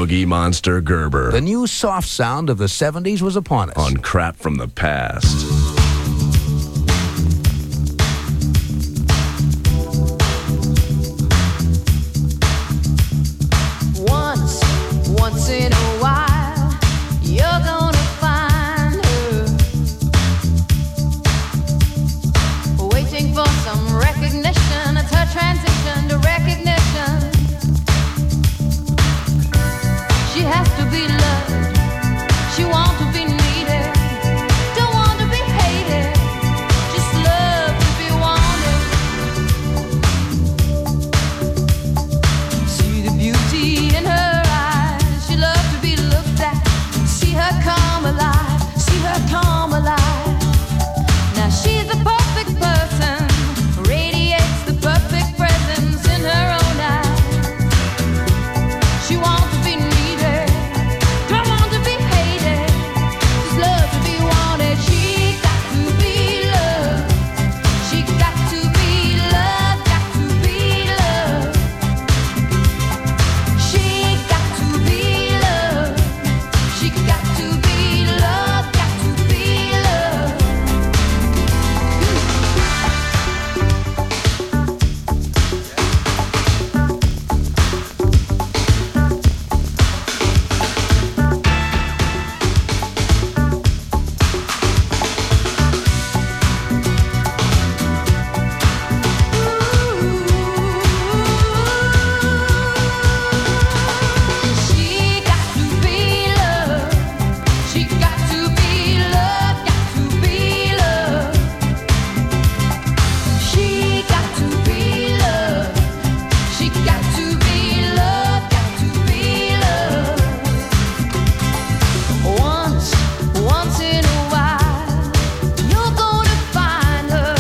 Boogie Monster Gerber. The new soft sound of the 70s was upon us. On Crap from the Past. Once in a while, you're gonna find her waiting for some recognition. It's her transition to recognition. She has to be loved. She wants to be needed. Don't want to be hated. Just love to be wanted. See the beauty in her eyes. She loves to be looked at. See her come alive. See her come alive. Now she's the perfect person. Radiates the perfect presence in her own eyes. She wants to be needed. Don't want to be hated. Just love to be wanted. She got to be loved. She got to be loved. Got to be loved. She got to be loved. She got to be loved. Got to be loved. She got to be loved. She got to be loved. Got to be loved. She got to be loved. She got to be loved. Got to be loved. Once in a while, you're gonna find her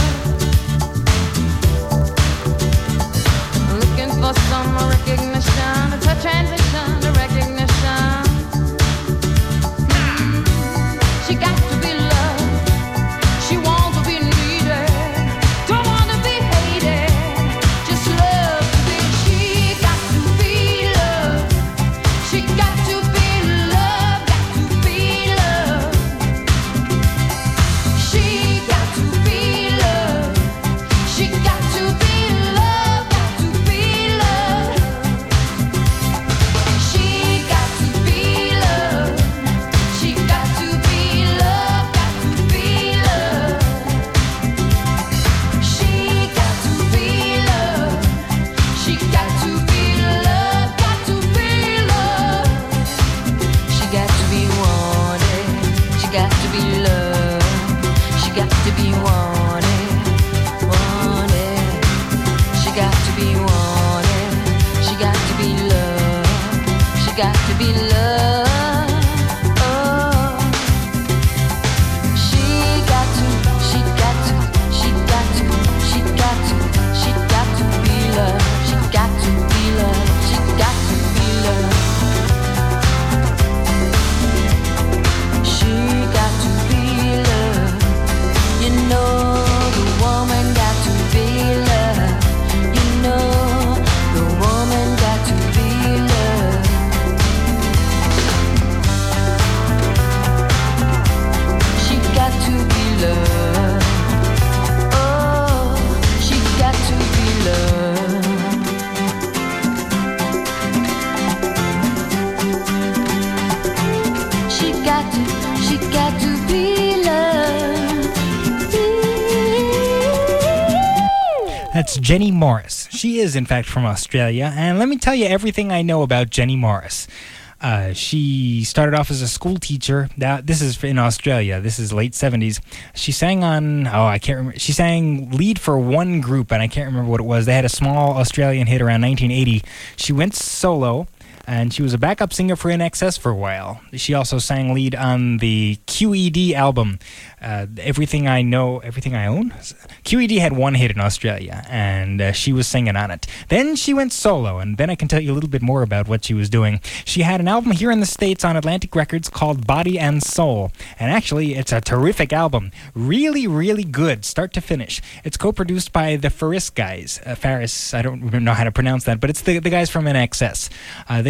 looking for some recognition. It's her transition to recognition. She got to be loved. She wants to be needed. Don't want to be hated. Just love to be. She got to be loved. She got to be loved. Got to be loved. She got to be loved. She got to be loved. Got to be loved. She got to be loved. She got to be loved. Got to be loved. She got to be loved. She got to be loved. Got to be loved. She got to be wanted. She got to be loved. She got to be wanted. Wanted. She got to be wanted. She got to be loved. She got to be loved. Oh. She got to be loved. She got to be loved. She got to be loved. She got to be loved. You know the woman got to be loved. You know the woman got to be loved. She got to be loved. Oh, she got to be loved. She got to be loved. That's Jenny Morris. She is, in fact, from Australia. And let me tell you everything I know about Jenny Morris. She started off as a school teacher. Now, this is in Australia. This is late 70s. She sang on, I can't remember. She sang lead for one group, and I can't remember what it was. They had a small Australian hit around 1980. She went solo, and she was a backup singer for INXS for a while. She also sang lead on the QED album, Everything I Know, Everything I Own. QED had one hit in Australia, and she was singing on it. Then she went solo, and then I can tell you a little bit more about what she was doing. She had an album here in the States on Atlantic Records called Body and Soul, and actually it's a terrific album. Really, really good, start to finish. It's co-produced by the Faris guys. Faris, I don't know how to pronounce that, but it's the guys from INXS. They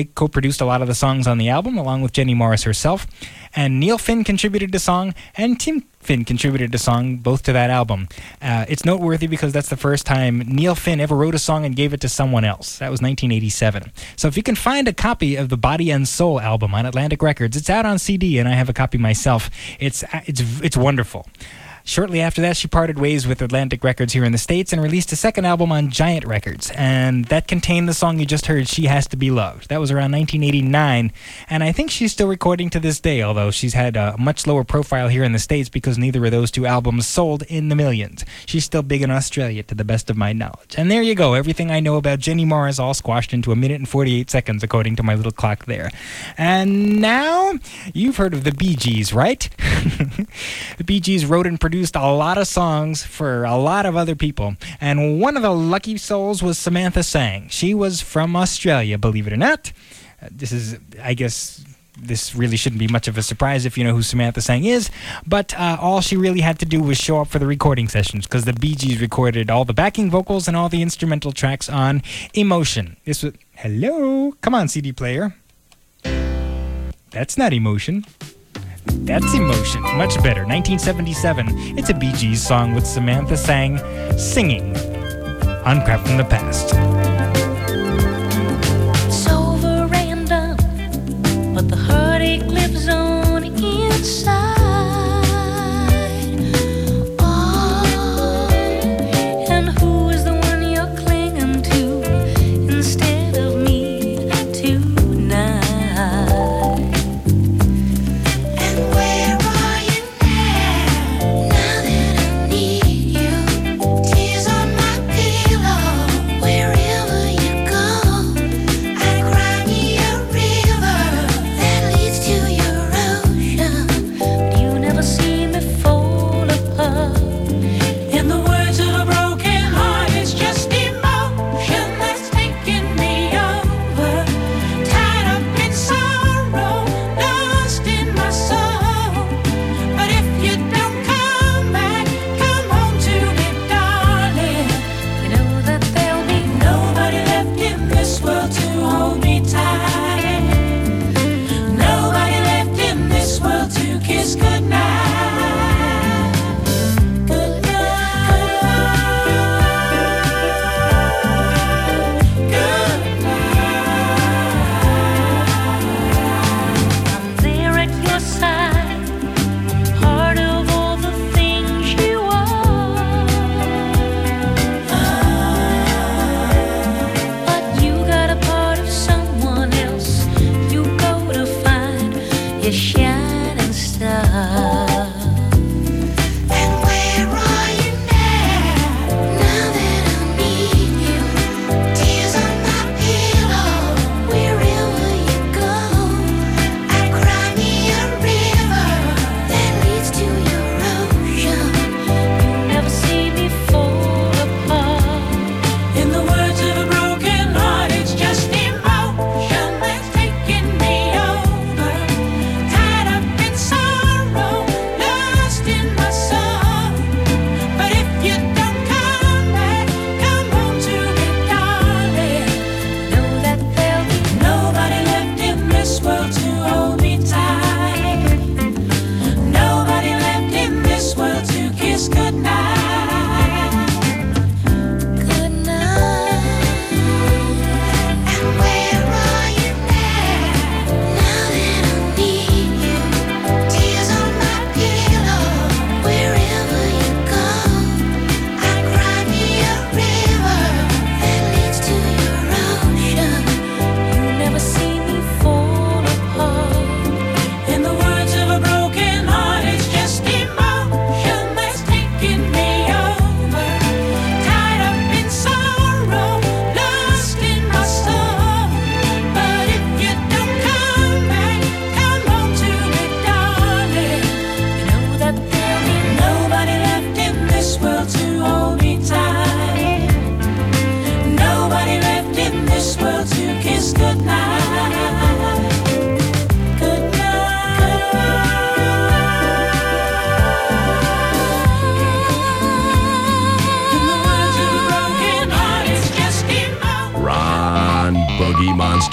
They co-produced a lot of the songs on the album, along with Jenny Morris herself. And Neil Finn contributed a song, and Tim Finn contributed a song, both to that album. It's noteworthy because that's the first time Neil Finn ever wrote a song and gave it to someone else. That was 1987. So if you can find a copy of the Body and Soul album on Atlantic Records, it's out on CD, and I have a copy myself. It's wonderful. Shortly after that, she parted ways with Atlantic Records here in the States and released a second album on Giant Records. And that contained the song you just heard, She Has to Be Loved. That was around 1989. And I think she's still recording to this day, although she's had a much lower profile here in the States because neither of those two albums sold in the millions. She's still big in Australia, to the best of my knowledge. And there you go. Everything I know about Jenny Morris all squashed into 1 minute and 48 seconds, according to my little clock there. And now, you've heard of the Bee Gees, right? The Bee Gees wrote and produced a lot of songs for a lot of other people, and one of the lucky souls was Samantha Sang. She was from Australia, believe it or not. I guess this really shouldn't be much of a surprise if you know who Samantha Sang is, but all she really had to do was show up for the recording sessions, because the Bee Gees recorded all the backing vocals and all the instrumental tracks on Emotion. This was... Hello? Come on, CD player. That's not Emotion. That's Emotion. Much better. 1977. It's a Bee Gees song with Samantha Sang singing on Crap from the Past. It's over and done, but the heartache lives on inside. Oh, and who is the one you're clinging to instead of me tonight?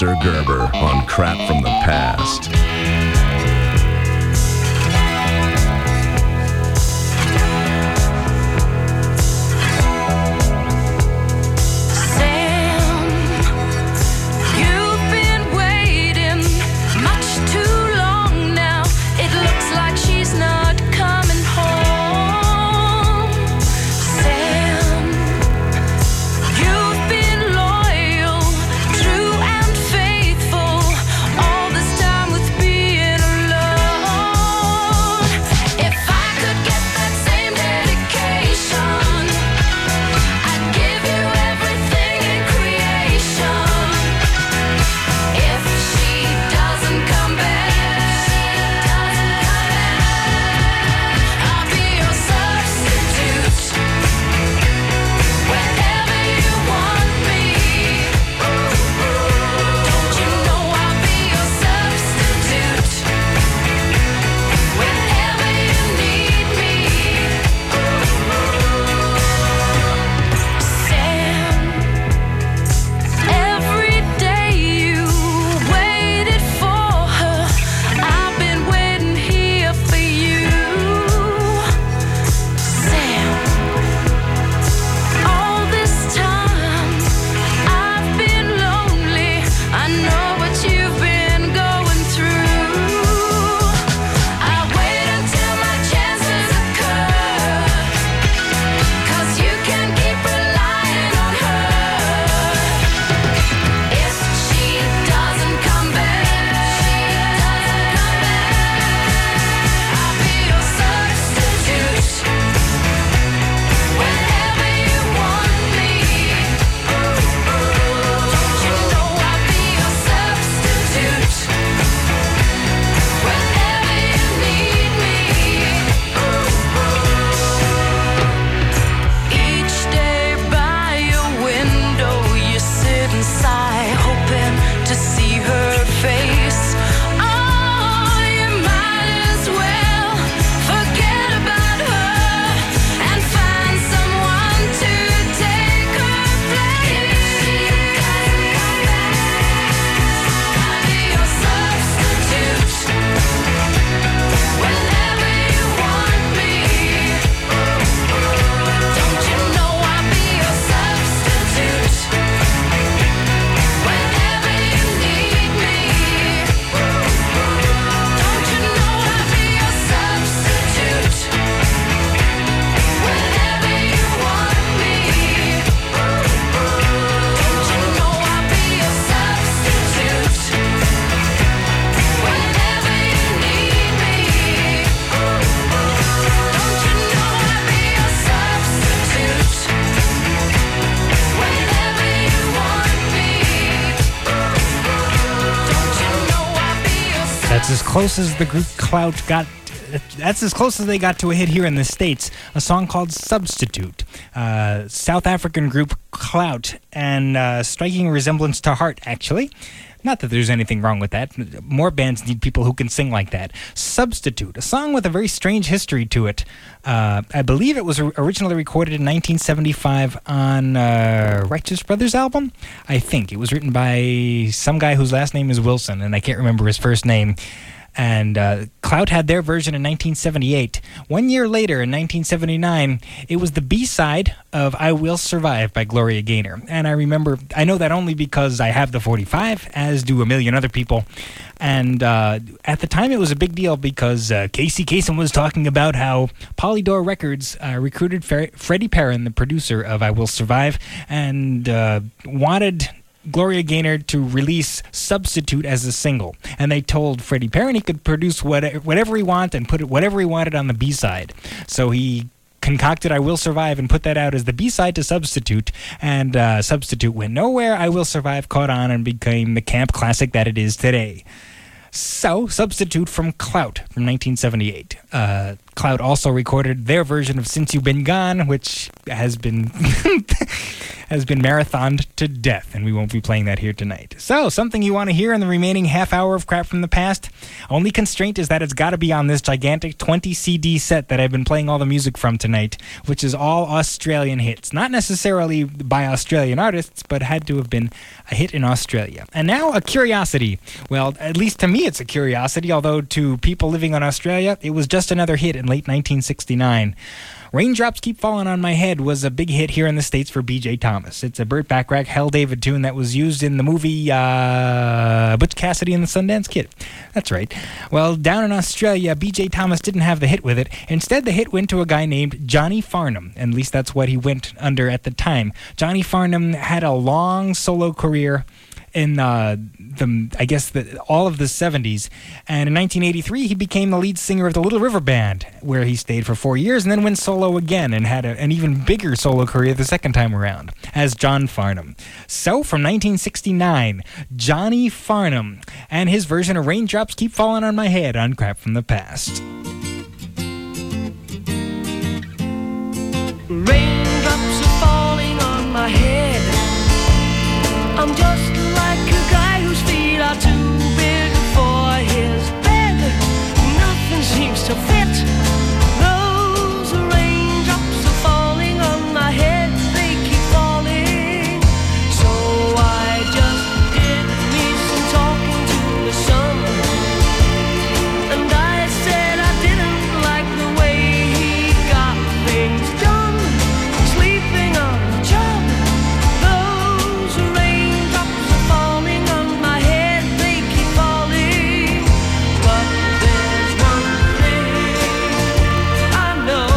Monster Gerber on Crap from the Past. as close as the group Clout got. That's as close as they got to a hit here in the States. A song called Substitute. South African group Clout, and striking resemblance to Heart, actually. Not that there's anything wrong with that. More bands need people who can sing like that. Substitute, a song with a very strange history to it. I believe it was originally recorded in 1975 on Righteous Brothers album. I think. It was written by some guy whose last name is Wilson, and I can't remember his first name. And Clout had their version in 1978. 1 year later, in 1979, it was the B-side of I Will Survive by Gloria Gaynor. And I know that only because I have the 45, as do a million other people. And at the time, it was a big deal because Casey Kasem was talking about how Polydor Records recruited Freddie Perrin, the producer of I Will Survive, and wanted Gloria Gaynor to release Substitute as a single. And they told Freddie Perrin he could produce whatever he wanted and put whatever he wanted on the B-side. So he concocted I Will Survive and put that out as the B-side to Substitute. And Substitute went nowhere. I Will Survive caught on and became the camp classic that it is today. So, Substitute from Clout from 1978. Cloud also recorded their version of Since You've Been Gone, which has been has been marathoned to death, and we won't be playing that here tonight. So, something you want to hear in the remaining half hour of Crap from the Past? Only constraint is that it's got to be on this gigantic 20 CD set that I've been playing all the music from tonight, which is all Australian hits. Not necessarily by Australian artists, but had to have been a hit in Australia. And now a curiosity. Well, at least to me it's a curiosity, although to people living in Australia, it was just another hit in late 1969. Raindrops Keep Falling on My Head was a big hit here in the States for B.J. Thomas. It's a Burt Bacharach, Hal David tune that was used in the movie Butch Cassidy and the Sundance Kid. That's right. Well, down in Australia, B.J. Thomas didn't have the hit with it. Instead, the hit went to a guy named Johnny Farnham. At least that's what he went under at the time. Johnny Farnham had a long solo career in all of the 70s. And in 1983, he became the lead singer of the Little River Band, where he stayed for 4 years and then went solo again and had an even bigger solo career the second time around as John Farnham. So, from 1969, Johnny Farnham and his version of Raindrops Keep Falling on My Head on Crap from the Past. Raindrops are falling on my head. I'm just like a guy whose feet are too big for his bed. Nothing seems to fit. Those raindrops are falling on my head. They keep falling. So I just did me some talking to the sun. And I said I didn't like the way he got things done. Sleeping on the job. Those raindrops are falling on my head. They keep falling. But there's one thing I know.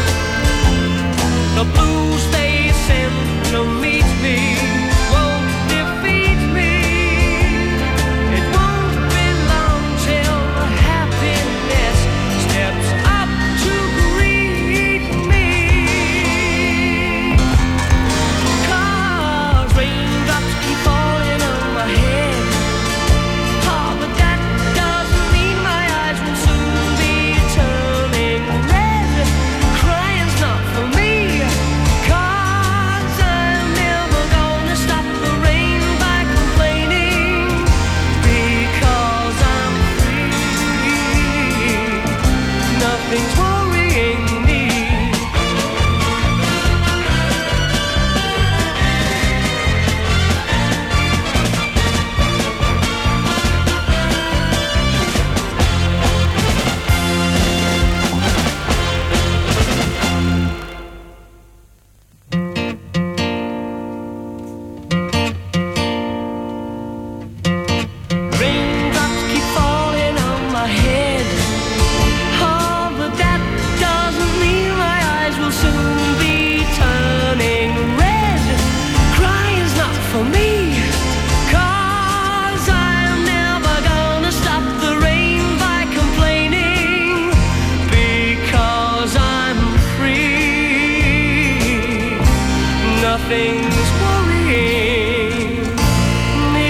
The blues they send to meet me won't defeat me. It won't be long till happiness steps up to greet me. 'Cause raindrops keep falling on my head. Oh, but that doesn't mean my eyes will soon be turning red. Crying's not for me. 'Cause I'm never gonna stop the rain by complaining. Because I'm free. Nothing's worrying me. Raindrops keep falling on my head. Oh, but that doesn't mean my eyes will soon be turning red. Crying's not for me. 'Cause I'm never gonna stop the rain by complaining. Because I'm free. Nothing's worrying me.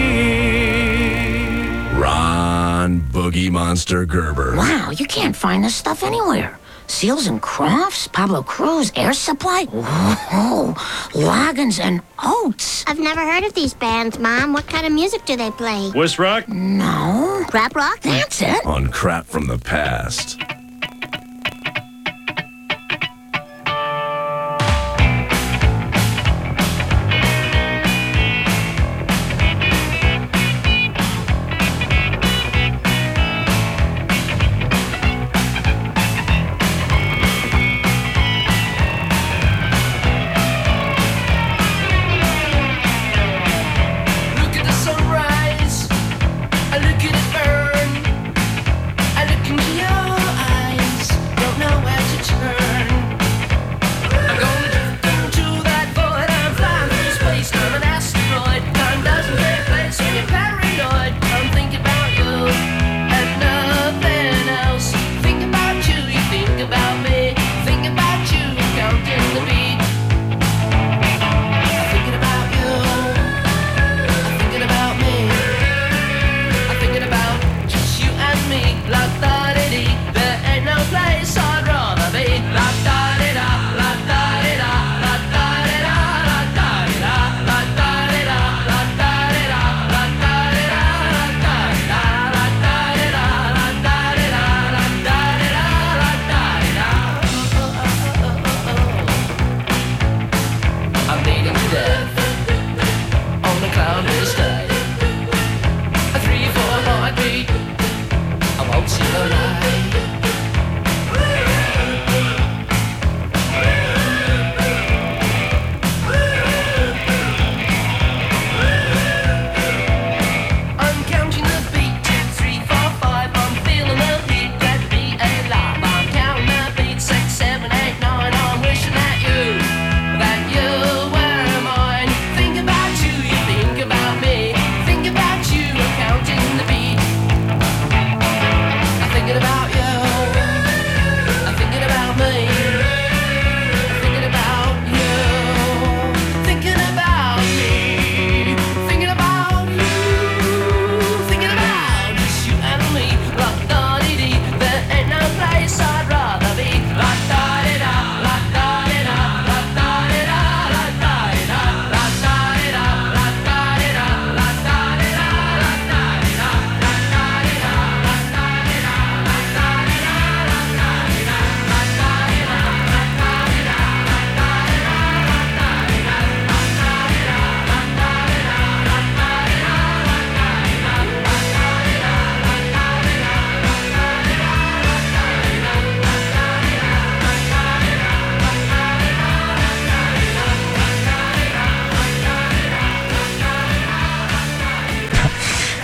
Ron Boogie Monster Gerber. Wow, you can't find this stuff anywhere. Seals and Crofts, Pablo Cruz, Air Supply, whoa, Loggins and Oates. I've never heard of these bands, Mom. What kind of music do they play? West Rock? No. Crap rock? That's it. On Crap from the Past. Look at the sunrise. I look at it burn. I look into your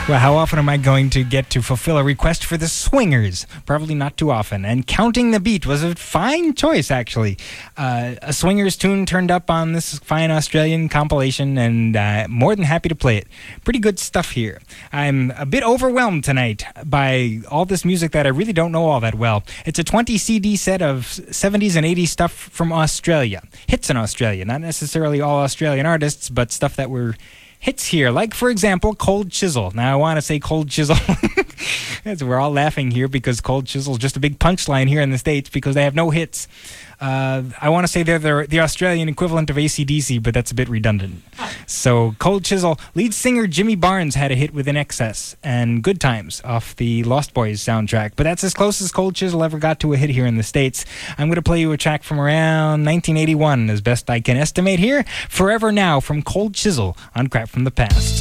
Well, how often am I going to get to fulfill a request for the Swingers? Probably not too often. And Counting the Beat was a fine choice, actually. A Swingers tune turned up on this fine Australian compilation, and more than happy to play it. Pretty good stuff here. I'm a bit overwhelmed tonight by all this music that I really don't know all that well. It's a 20 CD set of 70s and 80s stuff from Australia. Hits in Australia, not necessarily all Australian artists, but stuff that were hits here, like, for example, Cold Chisel. Now, I want to say Cold Chisel. We're all laughing here because Cold Chisel is just a big punchline here in the States because they have no hits. I want to say they're the Australian equivalent of AC/DC, but that's a bit redundant. So, Cold Chisel, lead singer Jimmy Barnes had a hit with In Excess and Good Times off the Lost Boys soundtrack. But that's as close as Cold Chisel ever got to a hit here in the States. I'm going to play you a track from around 1981, as best I can estimate here. Forever Now from Cold Chisel on Crap from the Past.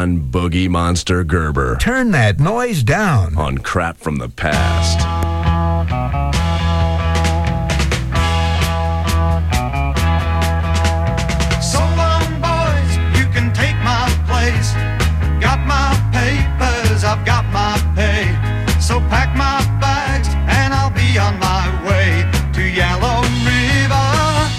on Boogie Monster Gerber. Turn that noise down. On Crap from the Past. So long, boys, you can take my place. Got my papers, I've got my pay. So pack my bags and I'll be on my way to Yellow River.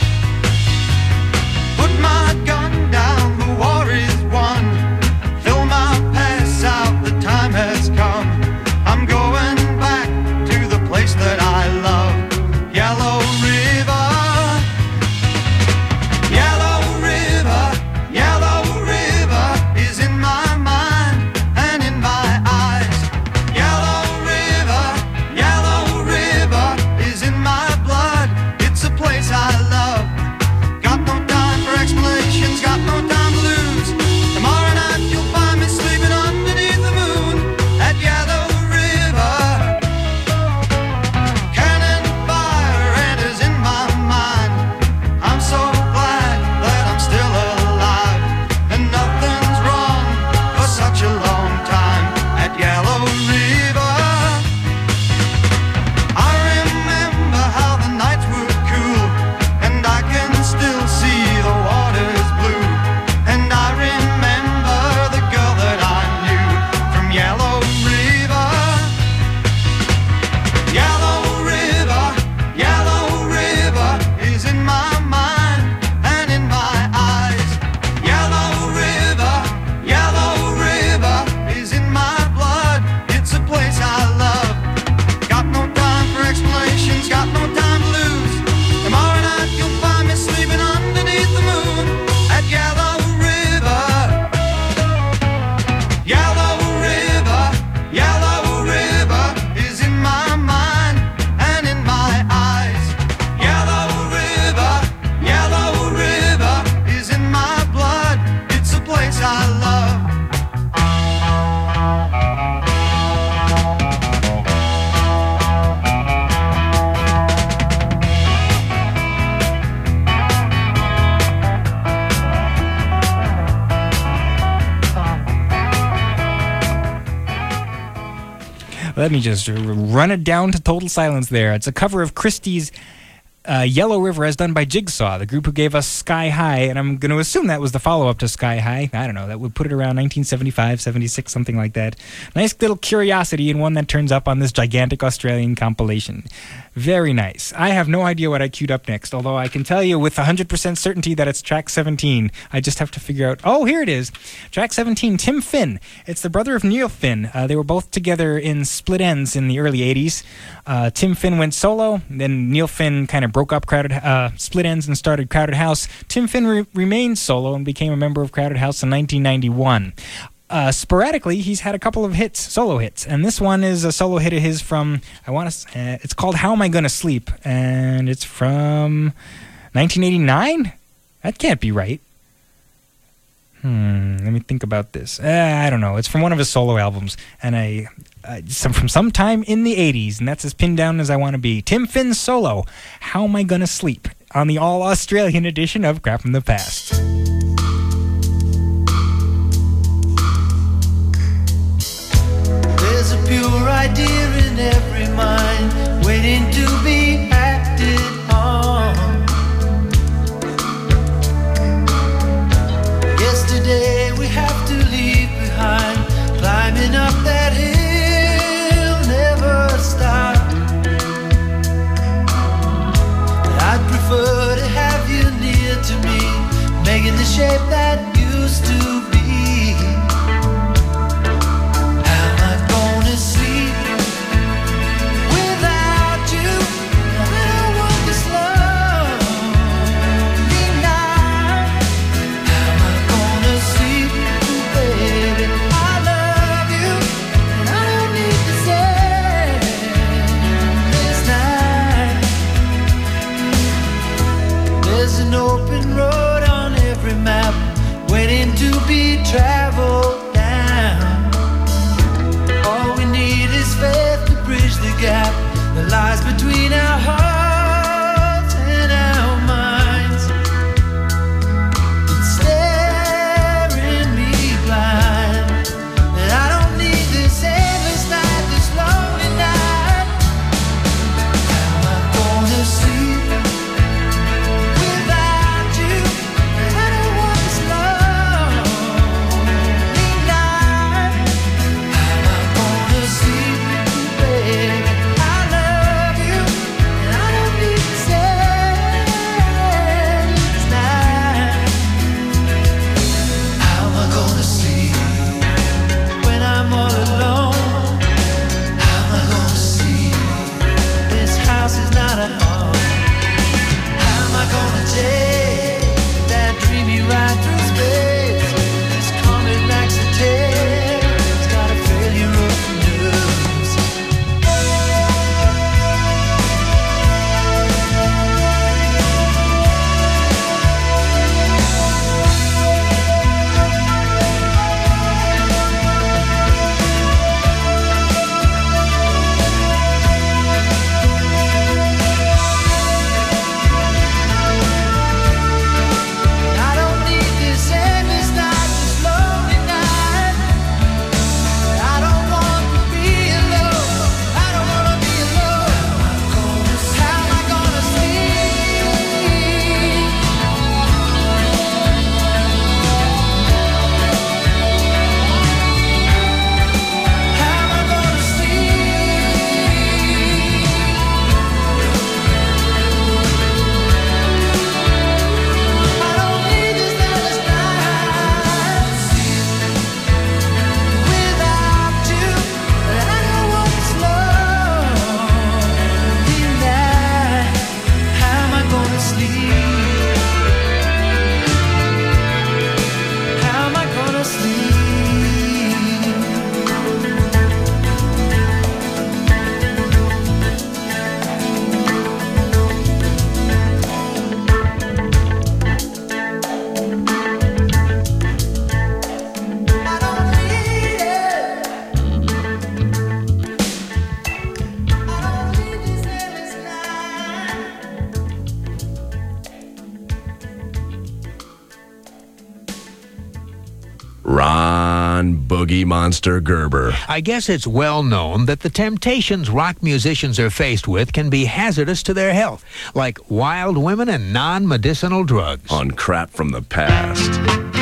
Put my gun down, the war is won. Fill my pass out, the time has come. I'm going back to the place that I love, Yellow River. Yellow River, Yellow River is in my mind and in my eyes. Yellow River, Yellow River is in my blood. It's a place I love. Got no time for explanations, got no time to lose. Tomorrow night you'll find me sleeping underneath the moon at Yellow River. Cannon fire enters in my mind. I'm so glad that I'm still alive, and nothing's wrong for such a long time at Yellow River. I remember how the nights were cool, and I can still see the waters blue. And I remember the girl that I knew from Yellow River. Yellow River, Yellow River is in my mind and in my eyes. Yellow River, Yellow River is in my blood. It's a place I love. Got no time for explanations, got no time to lose. Tomorrow night you'll find me sleeping underneath the moon at Yellow River. Yellow River, Yellow River is in my mind and in my eyes. Yellow River, Yellow River is in my blood. It's a place I love. Let me just run it down to total silence there. It's a cover of Christie's Yellow River as done by Jigsaw, the group who gave us Sky High, and I'm going to assume that was the follow-up to Sky High. I don't know, that would put it around 1975, 76, something like that. Nice little curiosity, and one that turns up on this gigantic Australian compilation. Very nice. I have no idea what I queued up next, although I can tell you with 100% certainty that it's track 17. I just have to figure out... Oh, here it is. Track 17, Tim Finn. It's the brother of Neil Finn. They were both together in Split Enz in the early 80s. Tim Finn went solo, then Neil Finn kind of broke up Split Enz and started Crowded House. Tim Finn remained solo and became a member of Crowded House in 1991. Sporadically, he's had a couple of hits, solo hits, and this one is a solo hit of his from, it's called How Am I Gonna Sleep, and it's from 1989? That can't be right. Let me think about this. I don't know. It's from one of his solo albums, and from some time in the 80s, and that's as pinned down as I want to be. Tim Finn solo, How Am I Gonna Sleep, on the all-Australian edition of Crap from the Past. There's a pure idea in every mind, waiting to be acted on. Yesterday we have to leave behind, climbing up that hill, never stop. But I'd prefer to have you near to me, making the shape that used to be. How am I gonna sleep without you? I walk this lonely night. How am I gonna sleep, baby? I love you, and I don't need to say this night. There's an open road on every map, waiting to be traveled down. All we need is faith to bridge the gap that lies between our hearts and our minds. It's staring me blind. Ron Boogie Monster Gerber. I guess it's well known that the temptations rock musicians are faced with can be hazardous to their health, like wild women and non-medicinal drugs. On Crap from the Past.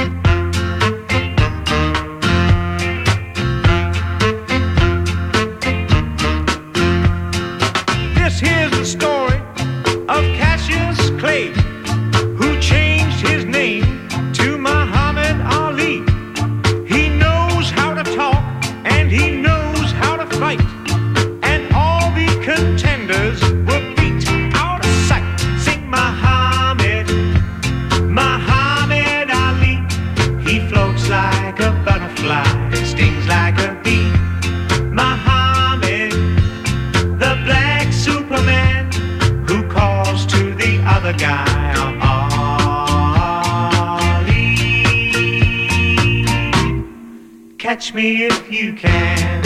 This here's the story of Cassius Clay, who changed his name to Muhammad Ali. He knows how to talk and he knows how to fight, and all the contenders were beat out of sight. Sing Muhammad, Muhammad Ali. He floats like a butterfly, stings like a bee. Muhammad, the black Superman, who calls to the other guy Ali. Catch me if you can.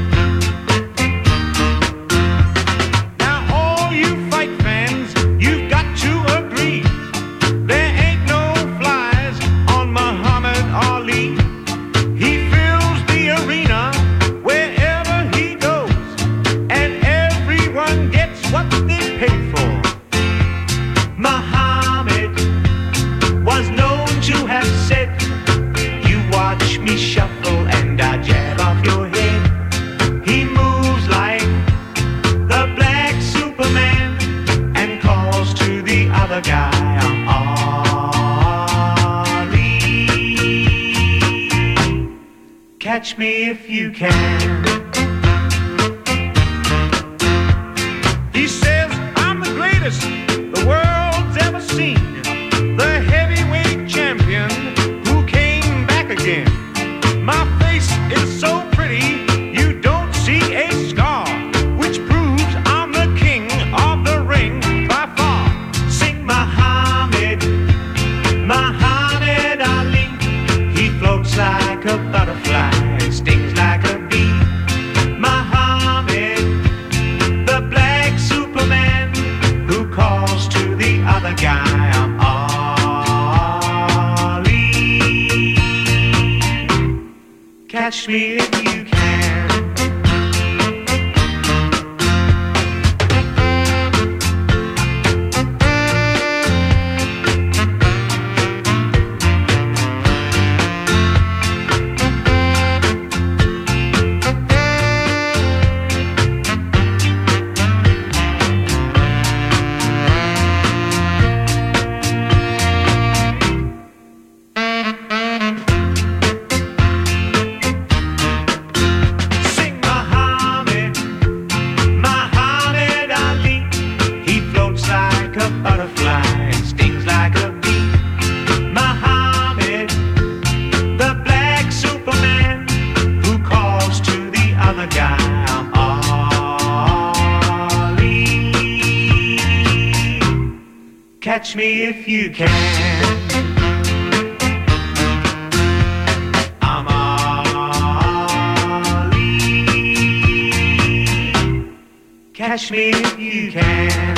Now all you fight fans, you've got to agree, there ain't no flies on Muhammad Ali. He fills the arena wherever he goes, and everyone gets what they pay for. Muhammad was known to have said, you watch me shuffle and I jab off your head. He moves like the black Superman and calls to the other guy Ali. Catch me if you can. He says, I'm the greatest the world's ever seen, the heavyweight champion who came back again. My face is so pretty, you don't see a scar, which proves I'm the king of the ring by far. Sing Muhammad, Muhammad Ali. He floats like a butterfly and stings like a bee. Muhammad, the black Superman, who calls to the other guy Ali. Catch me if you can. Sing Muhammad, Muhammad Ali. He floats like a butterfly and stings like a bee. Muhammad, the black Superman, who calls to the other guy Ali. Catch me if you can. I'm Ali. Catch me if you can.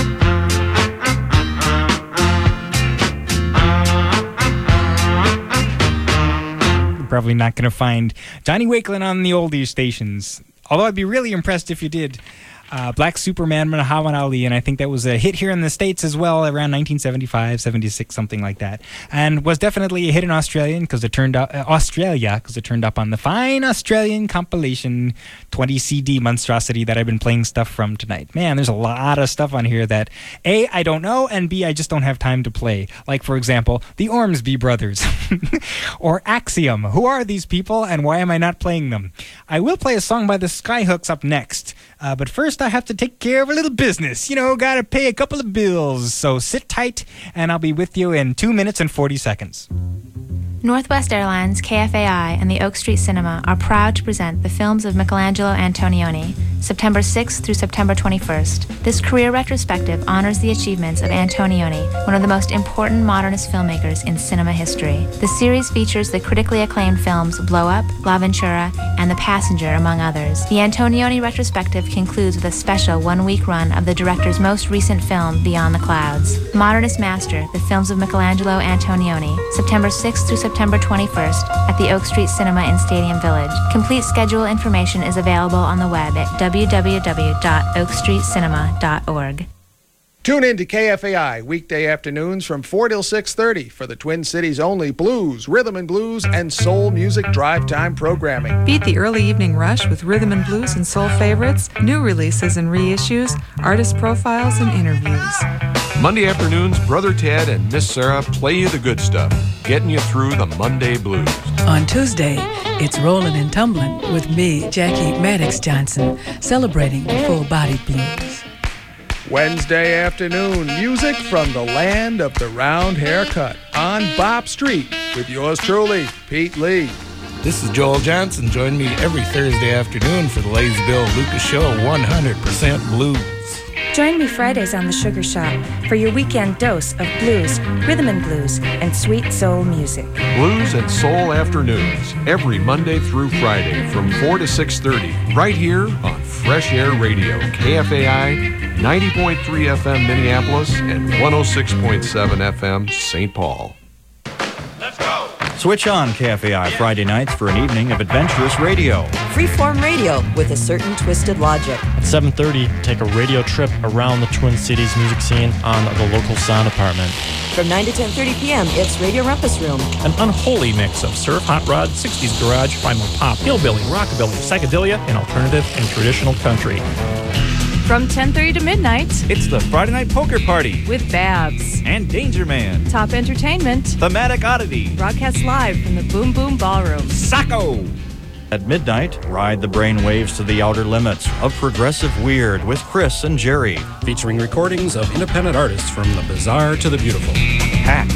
You're probably not going to find Johnny Wakelin on the oldies stations. Although I'd be really impressed if you did. Black Superman, Muhammad Ali, and I think that was a hit here in the States as well around 1975, 76, something like that. And was definitely a hit in Australia because it turned up on the fine Australian compilation 20 CD monstrosity that I've been playing stuff from tonight. Man, there's a lot of stuff on here that A, I don't know, and B, I just don't have time to play. Like, for example, the Ormsby Brothers or Axiom. Who are these people and why am I not playing them? I will play a song by the Skyhooks up next. But first, I have to take care of a little business. You know, gotta pay a couple of bills. So sit tight, and I'll be with you in 2 minutes and 40 seconds. Northwest Airlines, KFAI, and the Oak Street Cinema are proud to present the films of Michelangelo Antonioni, September 6th through September 21st. This career retrospective honors the achievements of Antonioni, one of the most important modernist filmmakers in cinema history. The series features the critically acclaimed films Blow Up, La Ventura, and The Passenger, among others. The Antonioni retrospective concludes with a special one-week run of the director's most recent film, Beyond the Clouds. Modernist Master, the films of Michelangelo Antonioni, September 6th through September 21st at the Oak Street Cinema in Stadium Village. Complete schedule information is available on the web at www.oakstreetcinema.org. Tune in to KFAI weekday afternoons from 4 till 6:30 for the Twin Cities' only blues, rhythm and blues, and soul music drive time programming. Beat the early evening rush with rhythm and blues and soul favorites, new releases and reissues, artist profiles, and interviews. Monday afternoons, Brother Ted and Miss Sarah play you the good stuff, getting you through the Monday blues. On Tuesday, it's Rollin' and Tumblin' with me, Jackie Maddox Johnson, celebrating the full-bodied blues. Wednesday afternoon, music from the land of the round haircut on Bop Street with yours truly, Pete Lee. This is Joel Johnson. Join me every Thursday afternoon for the Lazy Bill Lucas Show 100% Blues. Join me Fridays on The Sugar Shop for your weekend dose of blues, rhythm and blues, and sweet soul music. Blues and Soul Afternoons, every Monday through Friday from 4 to 6:30, right here on Fresh Air Radio, KFAI, 90.3 FM Minneapolis, and 106.7 FM St. Paul. Switch on KFAI Friday nights for an evening of adventurous radio. Freeform radio with a certain twisted logic. At 7:30, take a radio trip around the Twin Cities music scene on the local sound department. From 9 to 10:30 p.m., it's Radio Rumpus Room. An unholy mix of surf, hot rod, 60s garage, primal pop, hillbilly, rockabilly, psychedelia, and alternative and traditional country. From 10:30 to midnight, it's the Friday Night Poker Party with Babs and Danger Man. Top Entertainment, Thematic Oddity, broadcast live from the Boom Boom Ballroom. Sacco! At midnight, ride the brainwaves to the outer limits of Progressive Weird with Chris and Jerry. Featuring recordings of independent artists from the bizarre to the beautiful. Packed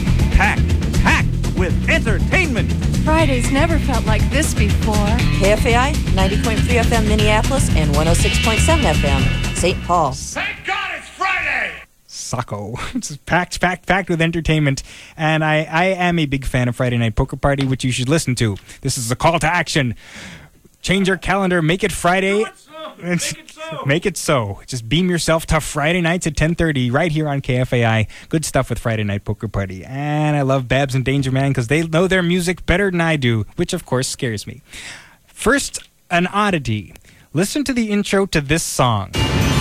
with entertainment. Fridays never felt like this before. KFAI, 90.3 FM Minneapolis and 106.7 FM St. Paul. Thank God it's Friday! Sacco. It's packed with entertainment. And I am a big fan of Friday Night Poker Party, which you should listen to. This is a call to action. Change your calendar, make it Friday. Make it so. Just beam yourself to Friday nights at 10:30 right here on KFAI. Good stuff with Friday Night Poker Party. And I love Babs and Danger Man because they know their music better than I do, which of course scares me. First, an oddity. Listen to the intro to this song.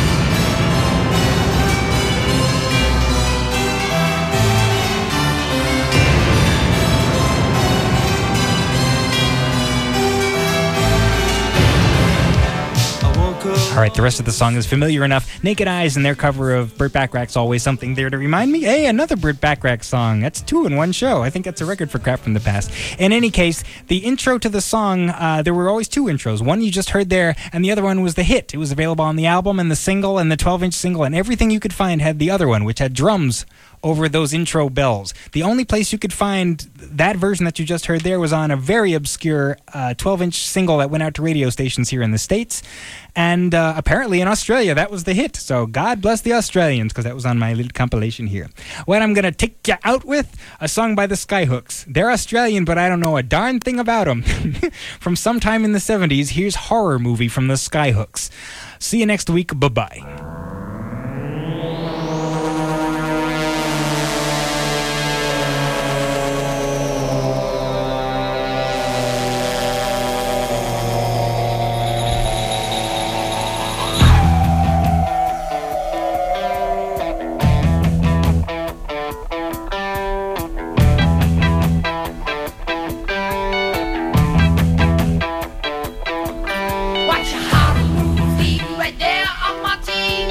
All right, the rest of the song is familiar enough. Naked Eyes and their cover of Burt Bacharach's Always Something There to Remind Me. Hey, another Burt Bacharach song. That's 2 in one show. I think that's a record for Crap from the Past. In any case, the intro to the song, there were always 2 intros. One you just heard there, and the other one was the hit. It was available on the album and the single and the 12-inch single, and everything you could find had the other one, which had drums over those intro bells. The only place you could find that version that you just heard there was on a very obscure 12-inch single that went out to radio stations here in the States. And apparently in Australia, that was the hit. So God bless the Australians, because that was on my little compilation here. What I'm going to take you out with, a song by the Skyhooks. They're Australian, but I don't know a darn thing about them. From sometime in the 70s, here's Horror Movie from the Skyhooks. See you next week. Bye-bye. Watch a horror movie right there on my TV.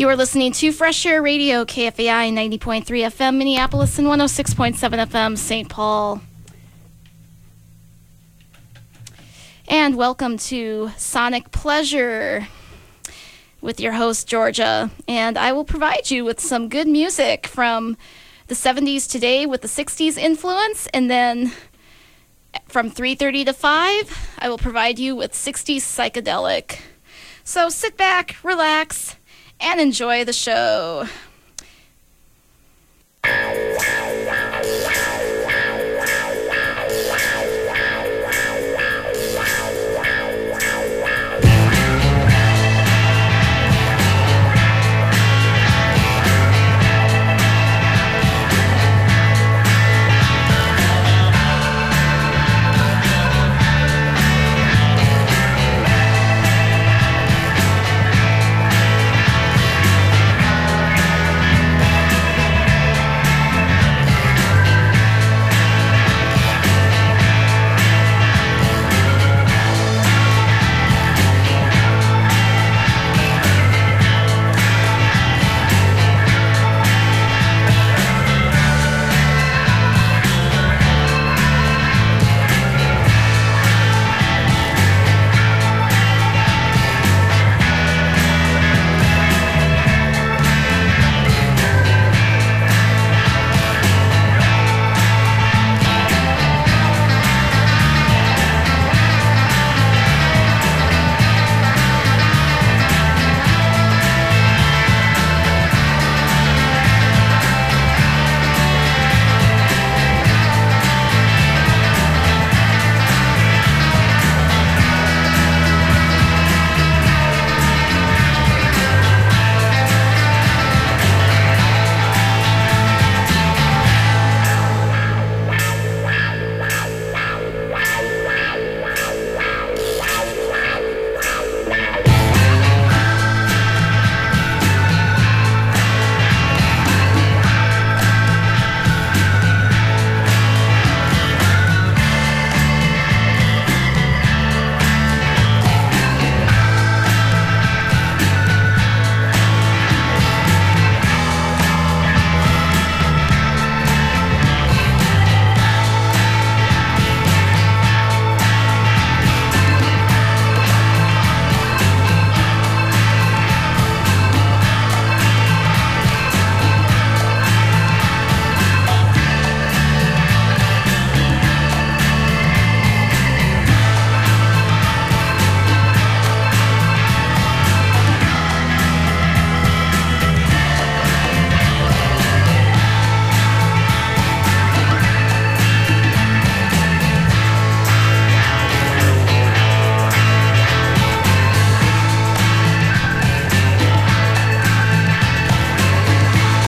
You are listening to Fresh Air Radio, KFAI 90.3 FM Minneapolis and 106.7 FM St. Paul. And welcome to Sonic Pleasure with your host, Georgia. And I will provide you with some good music from the 70s today with the 60s influence. And then from 3:30 to 5, I will provide you with 60s psychedelic. So sit back, relax, and enjoy the show.